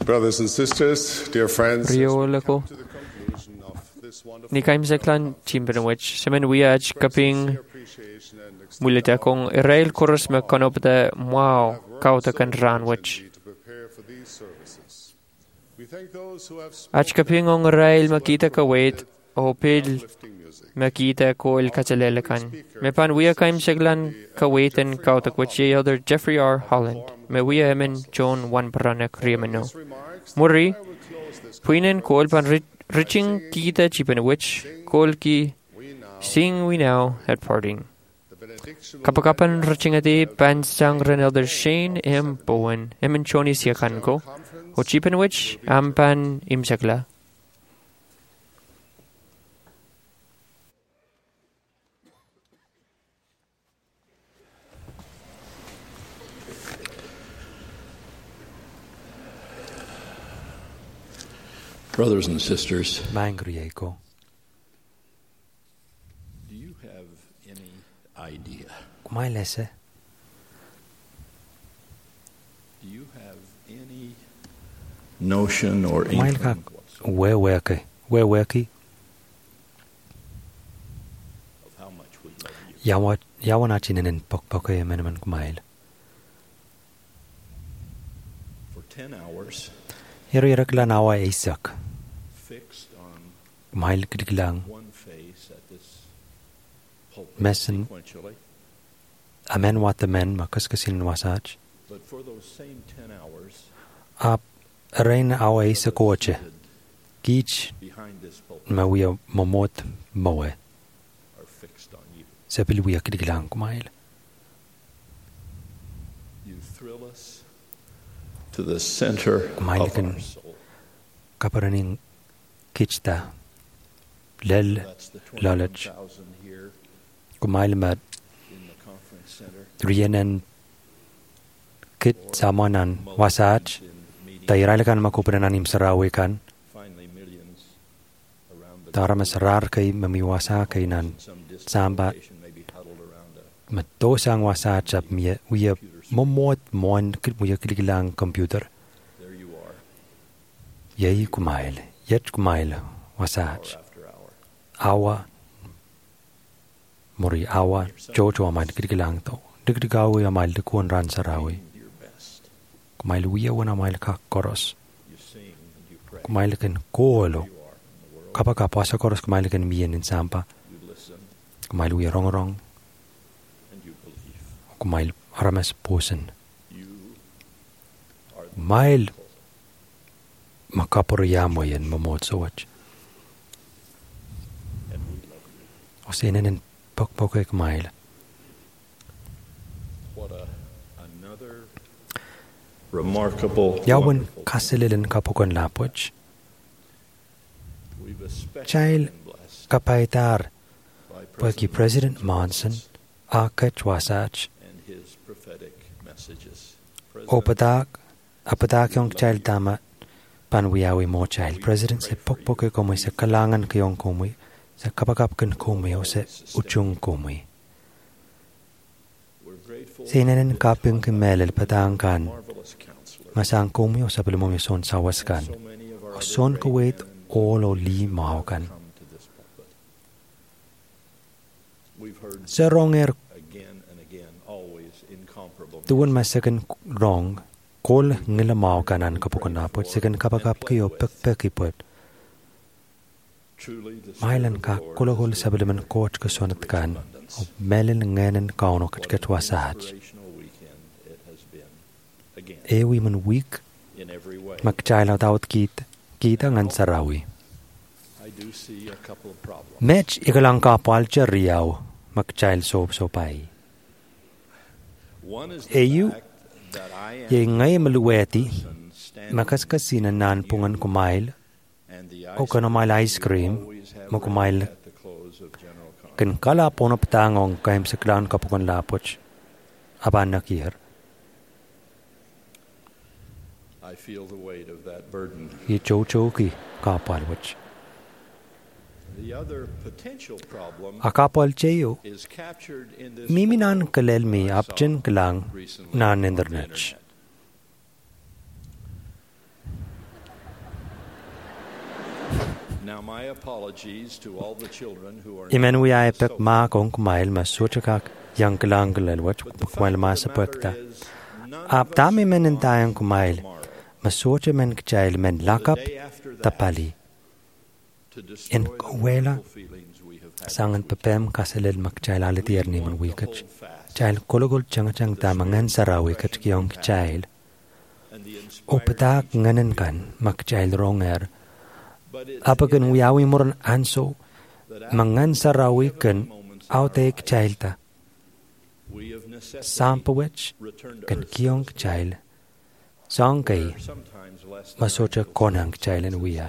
C: Brothers and sisters, dear friends,
B: Riola ko. Ni kaim seklan chimbenwich. Semen wiach kaping mulita kong Israel kurus me konopta wow kauta kan ranwich. Ach kaping ong Israel makita kawait o pil makita ko il kachalelakan. Me pan wia kaim seklan kawaitan kauta kwich ye other Jeffrey R. Holland. Me wia emen John one Baranek Riemeno. Muri, puinen kol pan riching kita chipenwich, kol ki sing we now at parting. Kapakapan riching ati pan sang Renelder Shane M. Bowen, emen choni siakanko, o chipenwich ampan imsakla.
K: Brothers and sisters,
L: do
K: you have any idea? Do you have any notion or inkling
L: where where ke where where ki
K: of how much we love you?
L: yawa yawa na chinen pok pok e meneman kumail.
K: For ten hours.
L: Hero hero kila nawa Isaac.
K: Fixed on
L: Mail kidiklang.
K: One face at this pulpit
L: Messen.
K: Sequentially.
L: Amen what the men makas kasin wasach.
K: But for those same ten hours.
L: Up rain awa Isaac oche. Kich. Mawia momot moe.
K: Are fixed on you.
L: Sabil wia kidiklang kumail.
K: You thrill us to the center of our soul.
L: Kaparaning kichta lel lalach kumail mat rienen kit samanan wasach tairalakan makupranan imsarawi kan taramasrar kay mamiwasa kay nan samba matosang wasach ap miya wiya momot mon kit muya kilikilang computer. Yay kumail, yet kumail wasach. Awa mori awa jojo amal kilikilang to. Digdigawi amal dikuan ran sarawi. Kumail wiya wana amal ka koros. Kumail kan koolo. Kapag kapasa koros kumail kan miyan in sampa. Kumail wiya rong rong. Kumail aramas posen. Mail makaporoyamo yan mamotsowach. O sinenen pokpokek mail.
K: What a another remarkable
L: Yawan kasililen kapokon lapwach. Chail kapaitar pagi President Monson akach wasach. Opadak, apadak yung child tama panwiyawi mo child. President se pokpoke komoy sa kalangan kayong komoy sa kapagapkan komoy o sa uchung komoy. Sinanin kaping kimelel patangkan masang komoy o sa palumong son sawaskan o son kuwait all o li mahawakan. Sa ronger tuwan masakan wrong, kol ngilamaw kanan kapukanapot, sakan kapagap kayo pekpekipot. Mailan ka kulakul sabalaman coach kasonat kan, o melin nganan kauno katkatwa sahaj. Ewi man week, magchaylaw tawat kita, kita ngan sarawi. Mech ikalang kapal chariyaw, magchayl sob sopay. Eyu, ye ngay maluweti, makaskasinan nan pungan kumail, o kanamail ice cream, mo kumail, kan kala pono patangong kahim sa klaan kapukan lapoch, aban nakir.
K: I feel the weight of that burden.
L: Ye chochoki kapalwach.
K: The other potential problem
L: Akapal cheyo,
K: is captured in this
L: miminan kalel mi apchen kalang nan internetch. Imen wi ai pek ma kong kumail ma sochakak yang kelang kelelwat kumail ma sepekta. Ap tami men entayang kumail ma socha men kchail men lakap tapali. In kawela sangan pepem kaselel makchail alitier ni man wikach. Chail kologol changachang tamangan sarawi kach kiyong kchail. O petak nganan kan makchail ronger. Apakan wiyawi moran anso mangan sarawi kan aute kchail ta. Sampawich kan kiyong kchail. Song kay masocha konang kchail en wiya.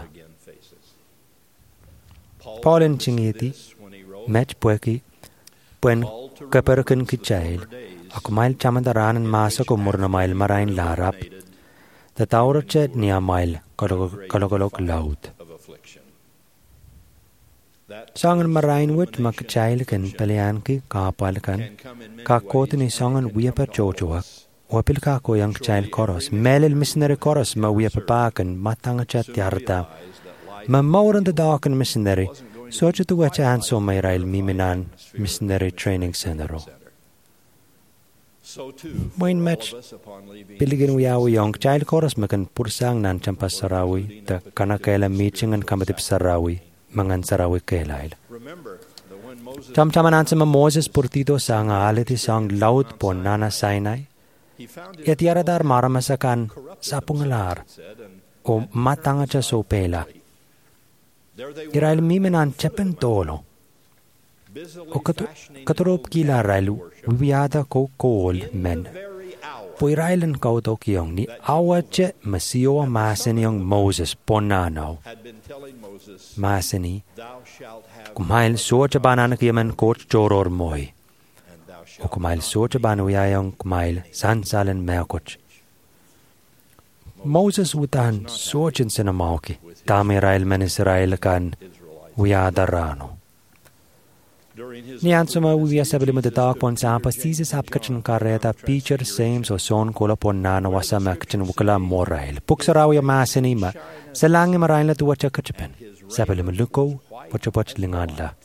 L: Paulin chingiti match pueki puen kaperkan kchail akumail chamandaranan masa ko murna mail marain larap. Tatawrachet niya mail kalogolog laut. Sangan marain wit makchail kan palian ki kapal kan kakot ni sangan wiapa chochoak wapil kako yang kchail koros melil missionary koros ma wiapa pakan matanga chat yarta ma mauran the darken missionary socha tu wacha anso may rail miminan missionary training center. Moin match piligin wiyawi yung child koros makan pursang nan champas sarawi ta kanakaila meeting and kamatip sarawi mangan sarawi kailail. Cham chamanan sa Moses purtito sang aliti sang laut pon nana Sinai. Yat yaradar maramasakan sa pungalar o matanga cha so pela. Irail miminan chapen tolo. O katurop kila railu wiyada ko kool men. Po irailan kau to kiyong ni awache masiyo masen yung Moses ponanaw. Maseni kumail socha banan kiyaman coach joror moy. O kumail socha banu yayong kumail sansalen meakoch. Moses wutan sochin sinamauki. Tami rail men Israel kan wiyada rano. Niyan suma wiya sabili madatak pon sa pastis apkachin kareta feature same so son kola pon nana wasa makchin wukala morail. Puksaraw ya masini ma salangi marail na tuwa chakachipen. Sabili maluko pochopach lingadla.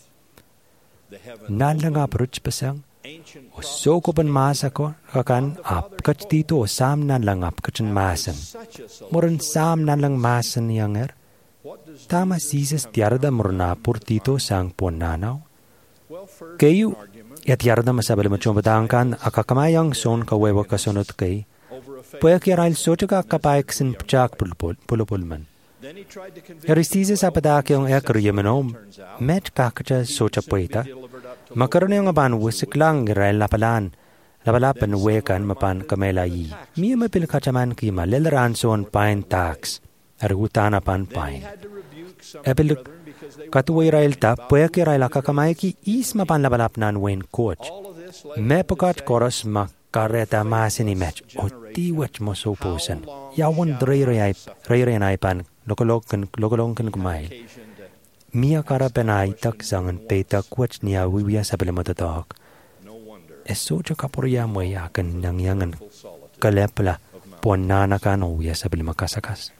L: Nalanga pruch pasang o soko pan masa ko kakan apkach dito o sam nalang apkachin masan. Moran sam nalang masan yanger. Tama sises tiarda morna purtito sang pon nanaw. Kayu, yat yarda masabali machombatangkan akakamayang son kawewa kasunot kay, puya kirail socha ka kapaik sin pchak pulupulman. Yaristise sa padak yung ekriyemenom, met kakacha socha puita, makaroon yung aban wisik lang irail lapalan, lapalapan wekan mapan kamelayi, miya mapilkachaman kima lelaran son pine tax, argutana pan pine. Epiluk, katuwa Israel ta, puya ki Israel kakamay ki is mapanlabalap nan wen coach. Mepakat koros makareta masini match o tiwach mo sopusan. Yawan dreyray reyray pan lokolong lokolong kan kumail. Mia kara penay tak sangan peta kwach niya wiwiya sa palimatataak. Eso jo kapurya mo yakan nangyangan kalepla pon nanakan o wiya sa palimakaskas.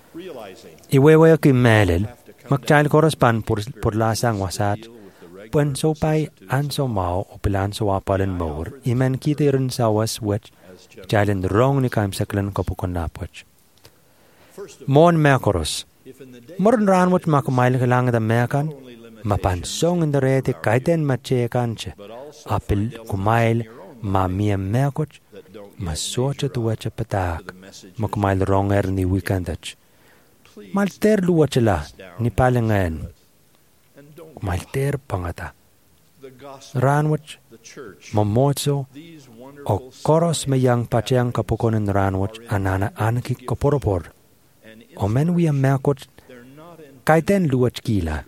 L: Iwewe ki melil magchail koros pan pur purlasang wasat puen sopay anso mao o pilan so apalen mor imen kitirin sa was wech chailen rong ni kaim saklan kopukon napwech mon mekoros morn ran wech makumail kelang da mekan mapan song in the rete kaiten mache kanche apil kumail ma mia mekoch masocha tu wecha patak makumail ronger ni weekendach Malter luwachala ni palangan. Malter pangata. Ranwach, mamotso, o koros mayang pachang kapukonan ranwach anana anaki kaporopor. O men we a merkot kaiten luwach kila.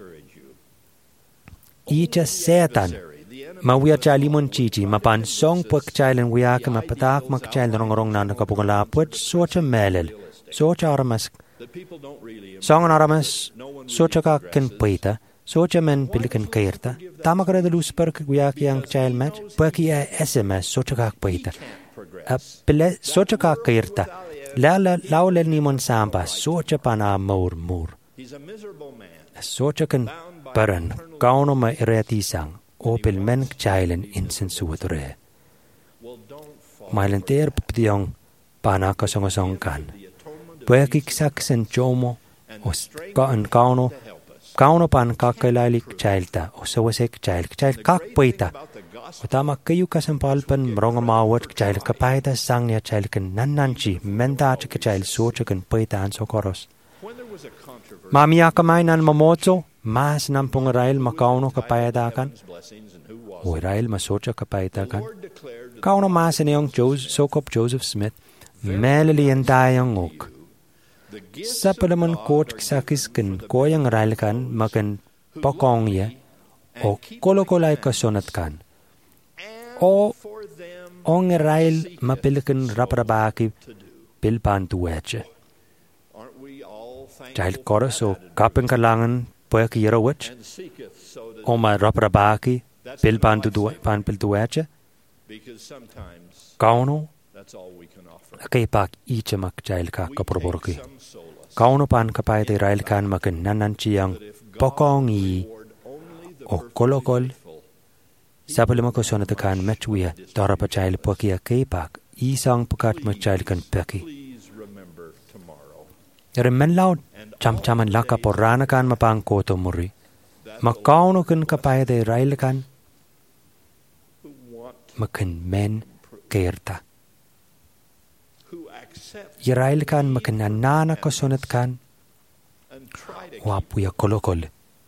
L: Icha setan. Ma we a chalimon chichi mapan song puk chailen we a kamapatak mak chail rong nana kapukala put socha melel. Socha armas. Song aramas socha ka ken paita socha men pilikan kairta tama kare dalus per kuya yang child match paki sms socha ka paita a pile socha ka kairta la la laulel ni mon samba socha pana mor mor Socha kan baran kauno ma iretisang o pilmen chailen insensuatre. Mailenter ptiong pana kasongasong kan. Puekik saksen chomo o kaan kauno kauno pan kakailalik chailta o sawasek chail chail kakpaita. Utama kayu kasampalpan mronga mawat chail kapaita sangnya chail kan nananchi menda chika chail socha kan paita an sokoros. Mamia kamainan mamoto mas nampung Israel makauno kapaita kan. O Israel masocha kapaita kan. Kauno mas neong Joseph Sokop Joseph Smith melalian tayang ok. Sa palaman coach sakis kan koyang Israel kan makan pokong ya o kolokolay kasonat kan. O ong Israel mapilikan raprabaki pilpan tuweche. Child chorus o kapeng kalangan puek yerawich o ma raprabaki pilpan tupan piltuweche. Kauno kay pak ichamak child ka kaporborki. Kauno pan kapay te Israel kan makan nananchiyang pokong i o kolokol. Sapalima ko sonatakan metwia dara pa child pokia kay pak isang pukat ma child kan peki. Remenlaw cham-chaman laka porana kan mapang koto muri. Makauno kan kapay te Israel kan makan men kerta. Israel kan makan nanana ko sonat kan wapuya kolokol.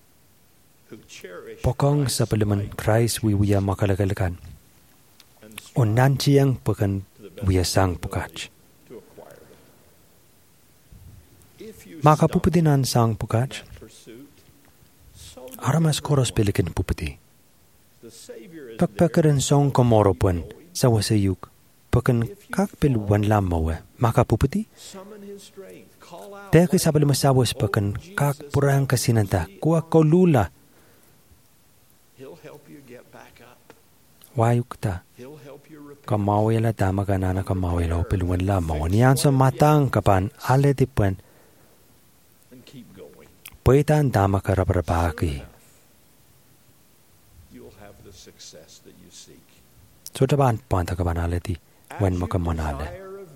L: Pokong sa paliman Christ wiwiya makalagalakan. O nanchiyang pakan wiyasang pukach. Makapuputinan sang pukach. Aramas koros pilikin puputi. Pakpakaran song komoropuan sa wasayuk. Pakan kakpil wan lamawe makapuputi. Teka sa palimasawas pakan kakpurang kasinanta kuwa kolula. Wayuk ta. Kamaway la tama ka na kamaway la upilwan la mawaniyan sa matang kapan aletipan. Paitan tama ka raprapaki. So taban panta kapan aleti wen makamanale.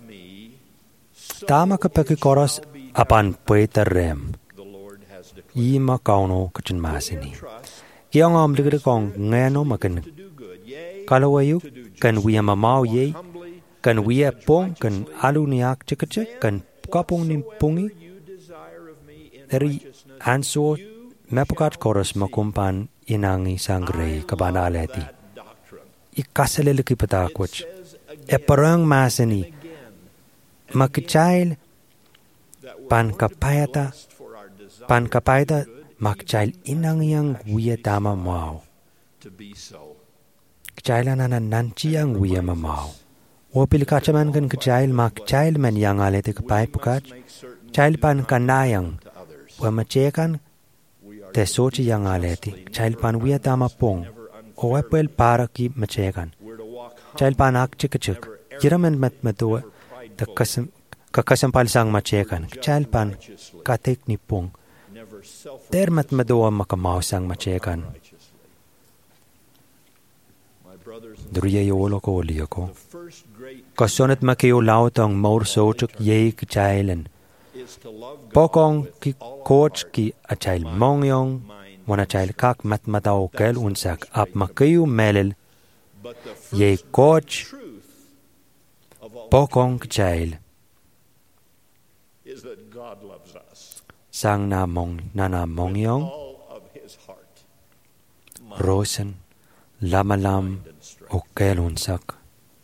L: Tama ka pekikoros apan paita rem. Ima kauno kachin masini. Kiyang amligre kong ngayano makan kalawayuk kan wiya mamaw ye kan wiya pong kan alu niyak chikache kan kapong nimpungi eri anso mepukat koros makumpan inangi sangre kabanaleti ikasaleliki patakwach e parang masani makichail pan kapayata pan kapayata makchail inangyang wiya tama mau Kachailan na nanchiyang wiya mamaw. Wapil kachaman kan kachail mak chail man yang alete kapay pukach. Chail pan kanayang. Wamachekan te sochi yang alete. Chail pan wiya tama pong. O wapil para ki machekan. Chail pan ak chikachik. Jiraman mat matua. Kakasampal sang machekan. Chail pan katek ni pong. Ter mat madua makamaw sang machekan. Duriya yolo ko liya ko. Kasonat makiyo lautang maur sochuk ye kachailan. Pokong ki coach ki achail mongyong. Wana chail kak mat mataw kel unsak ap makiyo melel. Ye coach. Pokong kachail. Sang na mong nana mongyong. Rosen. Lamalam o kelunsak.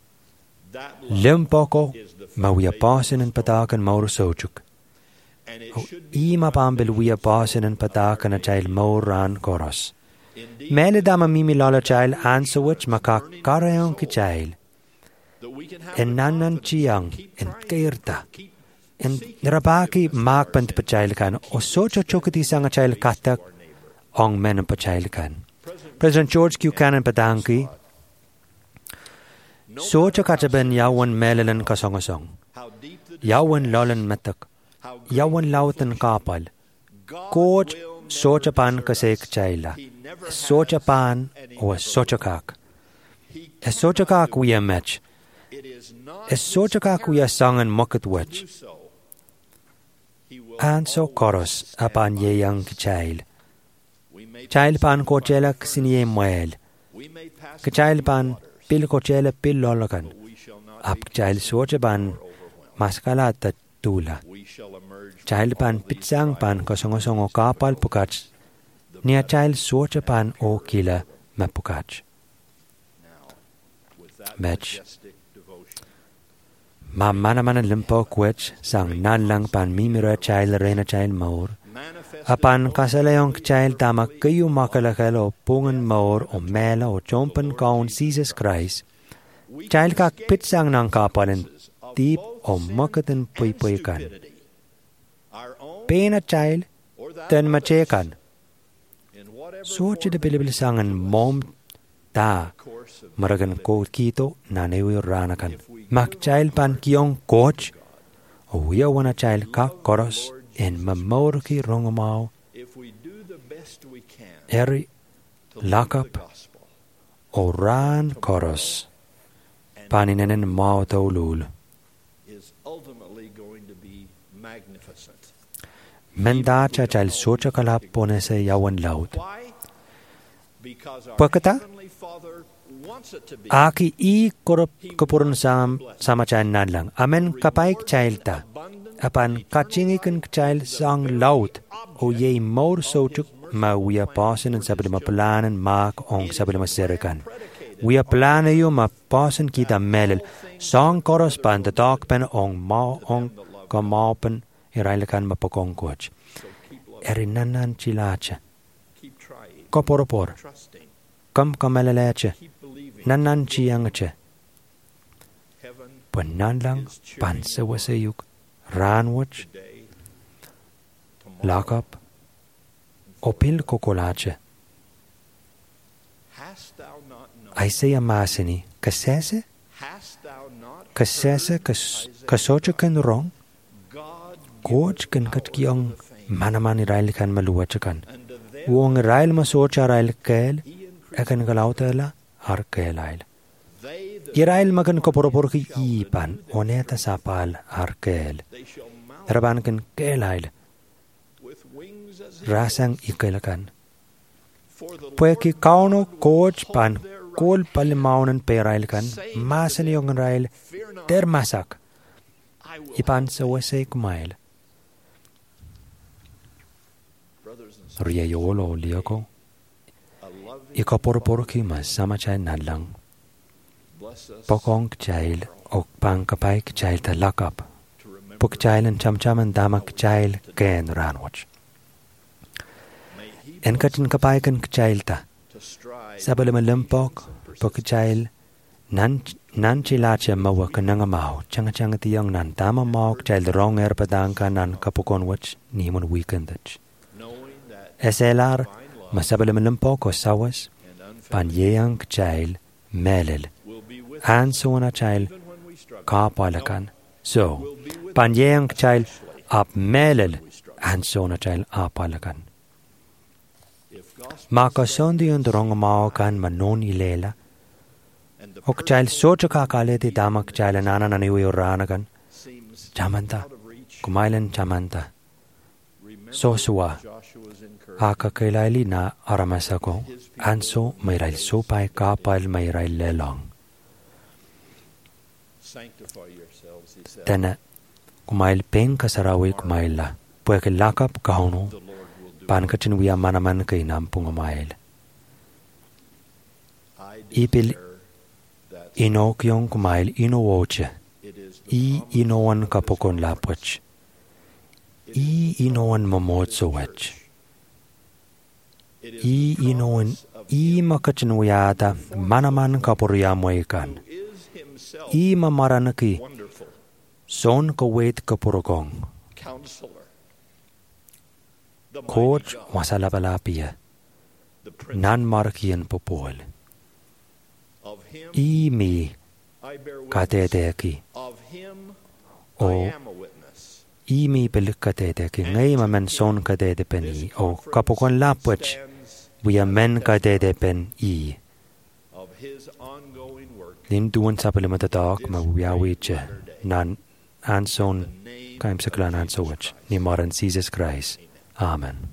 L: Limpoko mawiya pasin and patakan mauro sochuk. O ima pambil wiya pasin and patakan a child mauran koros. Meledama mimi lala child ansawich makak karayong ki child. En nanan chiyang en kairta. En rabaki makpant pa child kan o socho chokati sang a child katak ong men pa child kan. President George Buchanan Padanki Socha kachaben yawan melalan kasongasong. Yawan lolan matak. Yawan lautan kapal. Coach socha pan kasek chaila. Socha pan o socha kak. E socha kak we a match. E socha kak we a song and mocket watch. And so chorus apan ye young child. Child pan coachella ksinie moel. Child pan pil coachella pil lolakan. Up child socha pan maskalata tula. Child pan pitsang pan kosongosongo kapal pukach. Nia child socha pan o kila mapukach. Match. Ma mana mana limpo kwech sang nan lang pan mimira child rena child maur. Apan kasalayong child tama kayu makalakalo pungan maur o mela o chompan kaun Jesus Christ. Child kak pitsang nang kapalan tip o makatan puy puy kan. Pain a child, ten machekan. Sochi de bilibilisangan mom ta maragan ko kito nanewi ranakan. Mak child pan kiong coach o wiya wana child kak koros en mamor ki rongomao eri lakap o ran koros paninenen mao taulul. Mendacha child socha kalap pone se yawan laut. Pakata? Aki i korop kapurun sam sama child nan lang. Amen kapaik child ta. Apan kachingikan child sang laut. O ye more sochuk ma we are passing and sabadima plan and mark on sabadima serikan. We are plan you ma passing kita melel. Song correspond the talk pen on ma on kamapen. Irailakan mapakong coach. Erinanan chilacha. Koporopor. Kam kamalalacha. Nanan chiangacha. Panan lang pansa wasayuk. Ranwach. Lakap. Opil kokolacha. Isaiah masini. Kasese? Kasese kasocha kan wrong? Coach kan kat kiang manaman Israel kan maluwa kan. Wong Israel masocha Israel kel akan galautela har kelail. Israel makan koporopor ki ipan oneta sapal har kel. Raban kan kelail. Rasang ikelakan. Pue ki kauno coach pan kol palimaunan pe Israel kan masan yung Israel termasak. Ipan sa wasay kumail. Riyayolo liyako. Ikaporoporo ki mas sama chay nalang. Pokong chayl o pangkapay chayl ta lakap. Puk chayl and chamchaman damak chayl ken ranwach. En katin kapay kan chayl ta. Sabalamalumpok puk chayl nan nan chilacha mawa kananga mau. Changa changa tiyang nan tama mau chayl rong er padang ka nan kapukon wach nimon weekendach. S L R masabalamalumpo ko sawas panyeyang child melel ansona child kapalakan so panyeyang child up melel ansona child apalakan makasondi und rongmao kan manon ilela ok child socha kakale di damak child nana naniwi uranakan chamanta kumailan chamanta sosua Aka kailaili na aramasako, anso mayrail sopay kapal mayrail lelong. Tena, kumail peng kasarawi kumail la, puweke lakap kahono, pan kachinwiya manaman kay nampung umail. Ipil inokyong kumail inowoche, i inowan kapokon lapwach, i inowan mamotsowach. I inoon i makachinuyata manaman kapurya moikan. I mamaranaki son kawait kapurokong. Coach masalapalapia nan markian popol. I mi kateteki o imi pelik katete ki ngay ma men son katete pen i o kapokon lapwech buya men katete pen i. Lin duwan sapele matatak ma wiawiche nan anson kaim saklan ansowach ni maran Jesus Christ. Amen.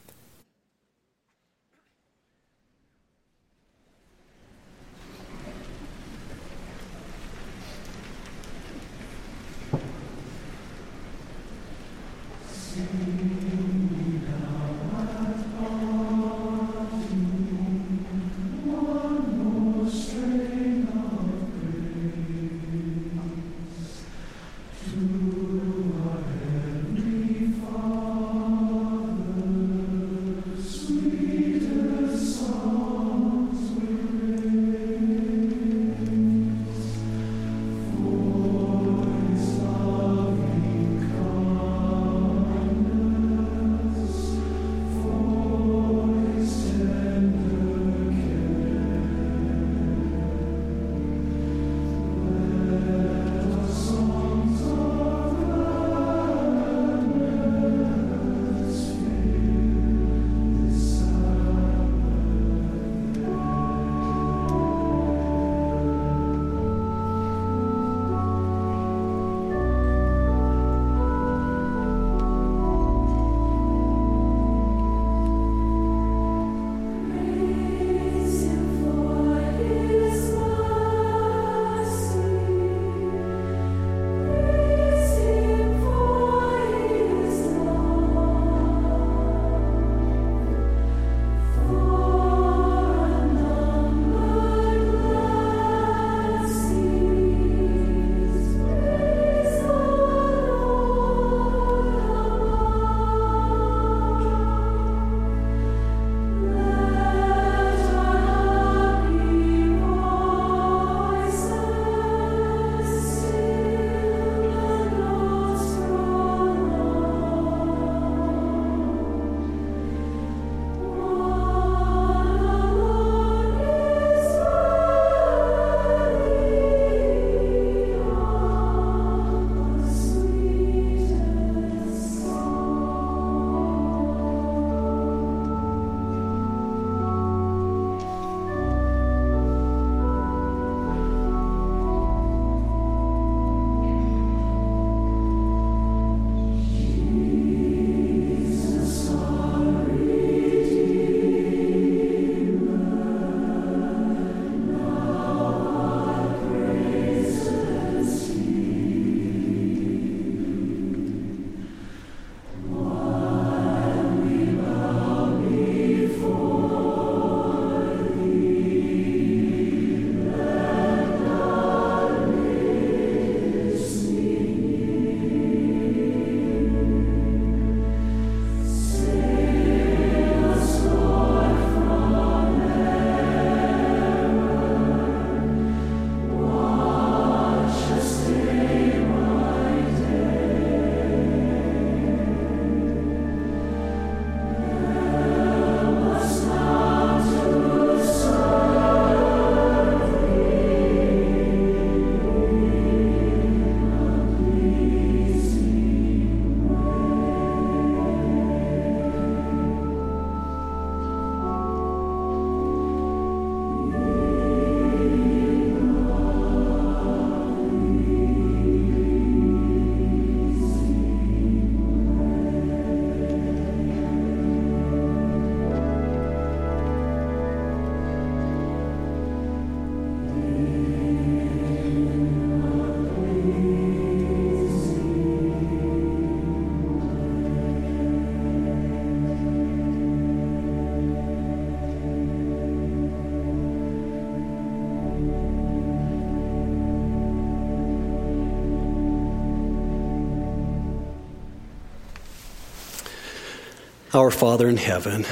M: Our Father in heaven,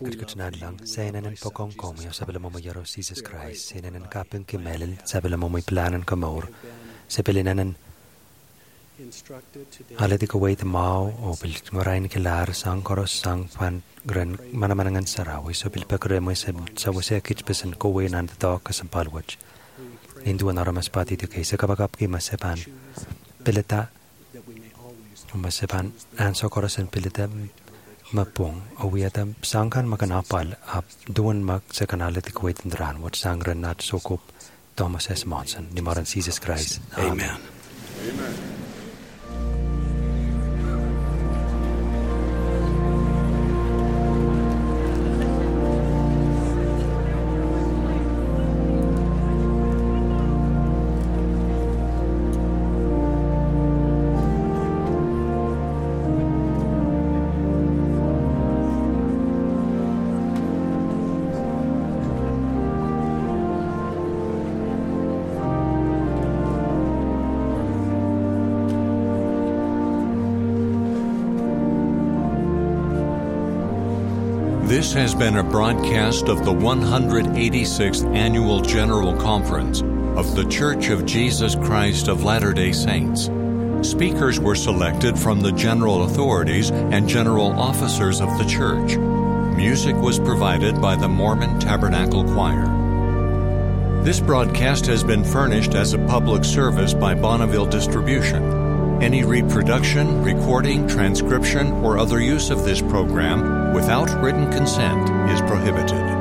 L: lang seinen pokong komio sabela mo yaro Jesus Christ seinen kapeng kimelel sabela mo may planan kamor sabelinanan ala di ko wait mau o bil ngorain kelar sang koros sang pan gran manamanangan sarawi so bil pekre mo sa sa wase kich pesen ko we nan ta ka sampalwach indu anara mas pati de kay sa kabakap ki masepan peleta Umasepan anso korasen pilitem mapung awiatam sangkan makanapal ap duan mak sekanalit ikwetendran wat sangren nat sokop Thomas S. Monson ni maran Jesus Christ. Amen. Amen.
I: This has been a broadcast of the one hundred eighty-sixth Annual General Conference of The Church of Jesus Christ of Latter-day Saints. Speakers were selected from the general authorities and general officers of the church. Music was provided by the Mormon Tabernacle Choir. This broadcast has been furnished as a public service by Bonneville Distribution. Any reproduction, recording, transcription, or other use of this program without written consent is prohibited.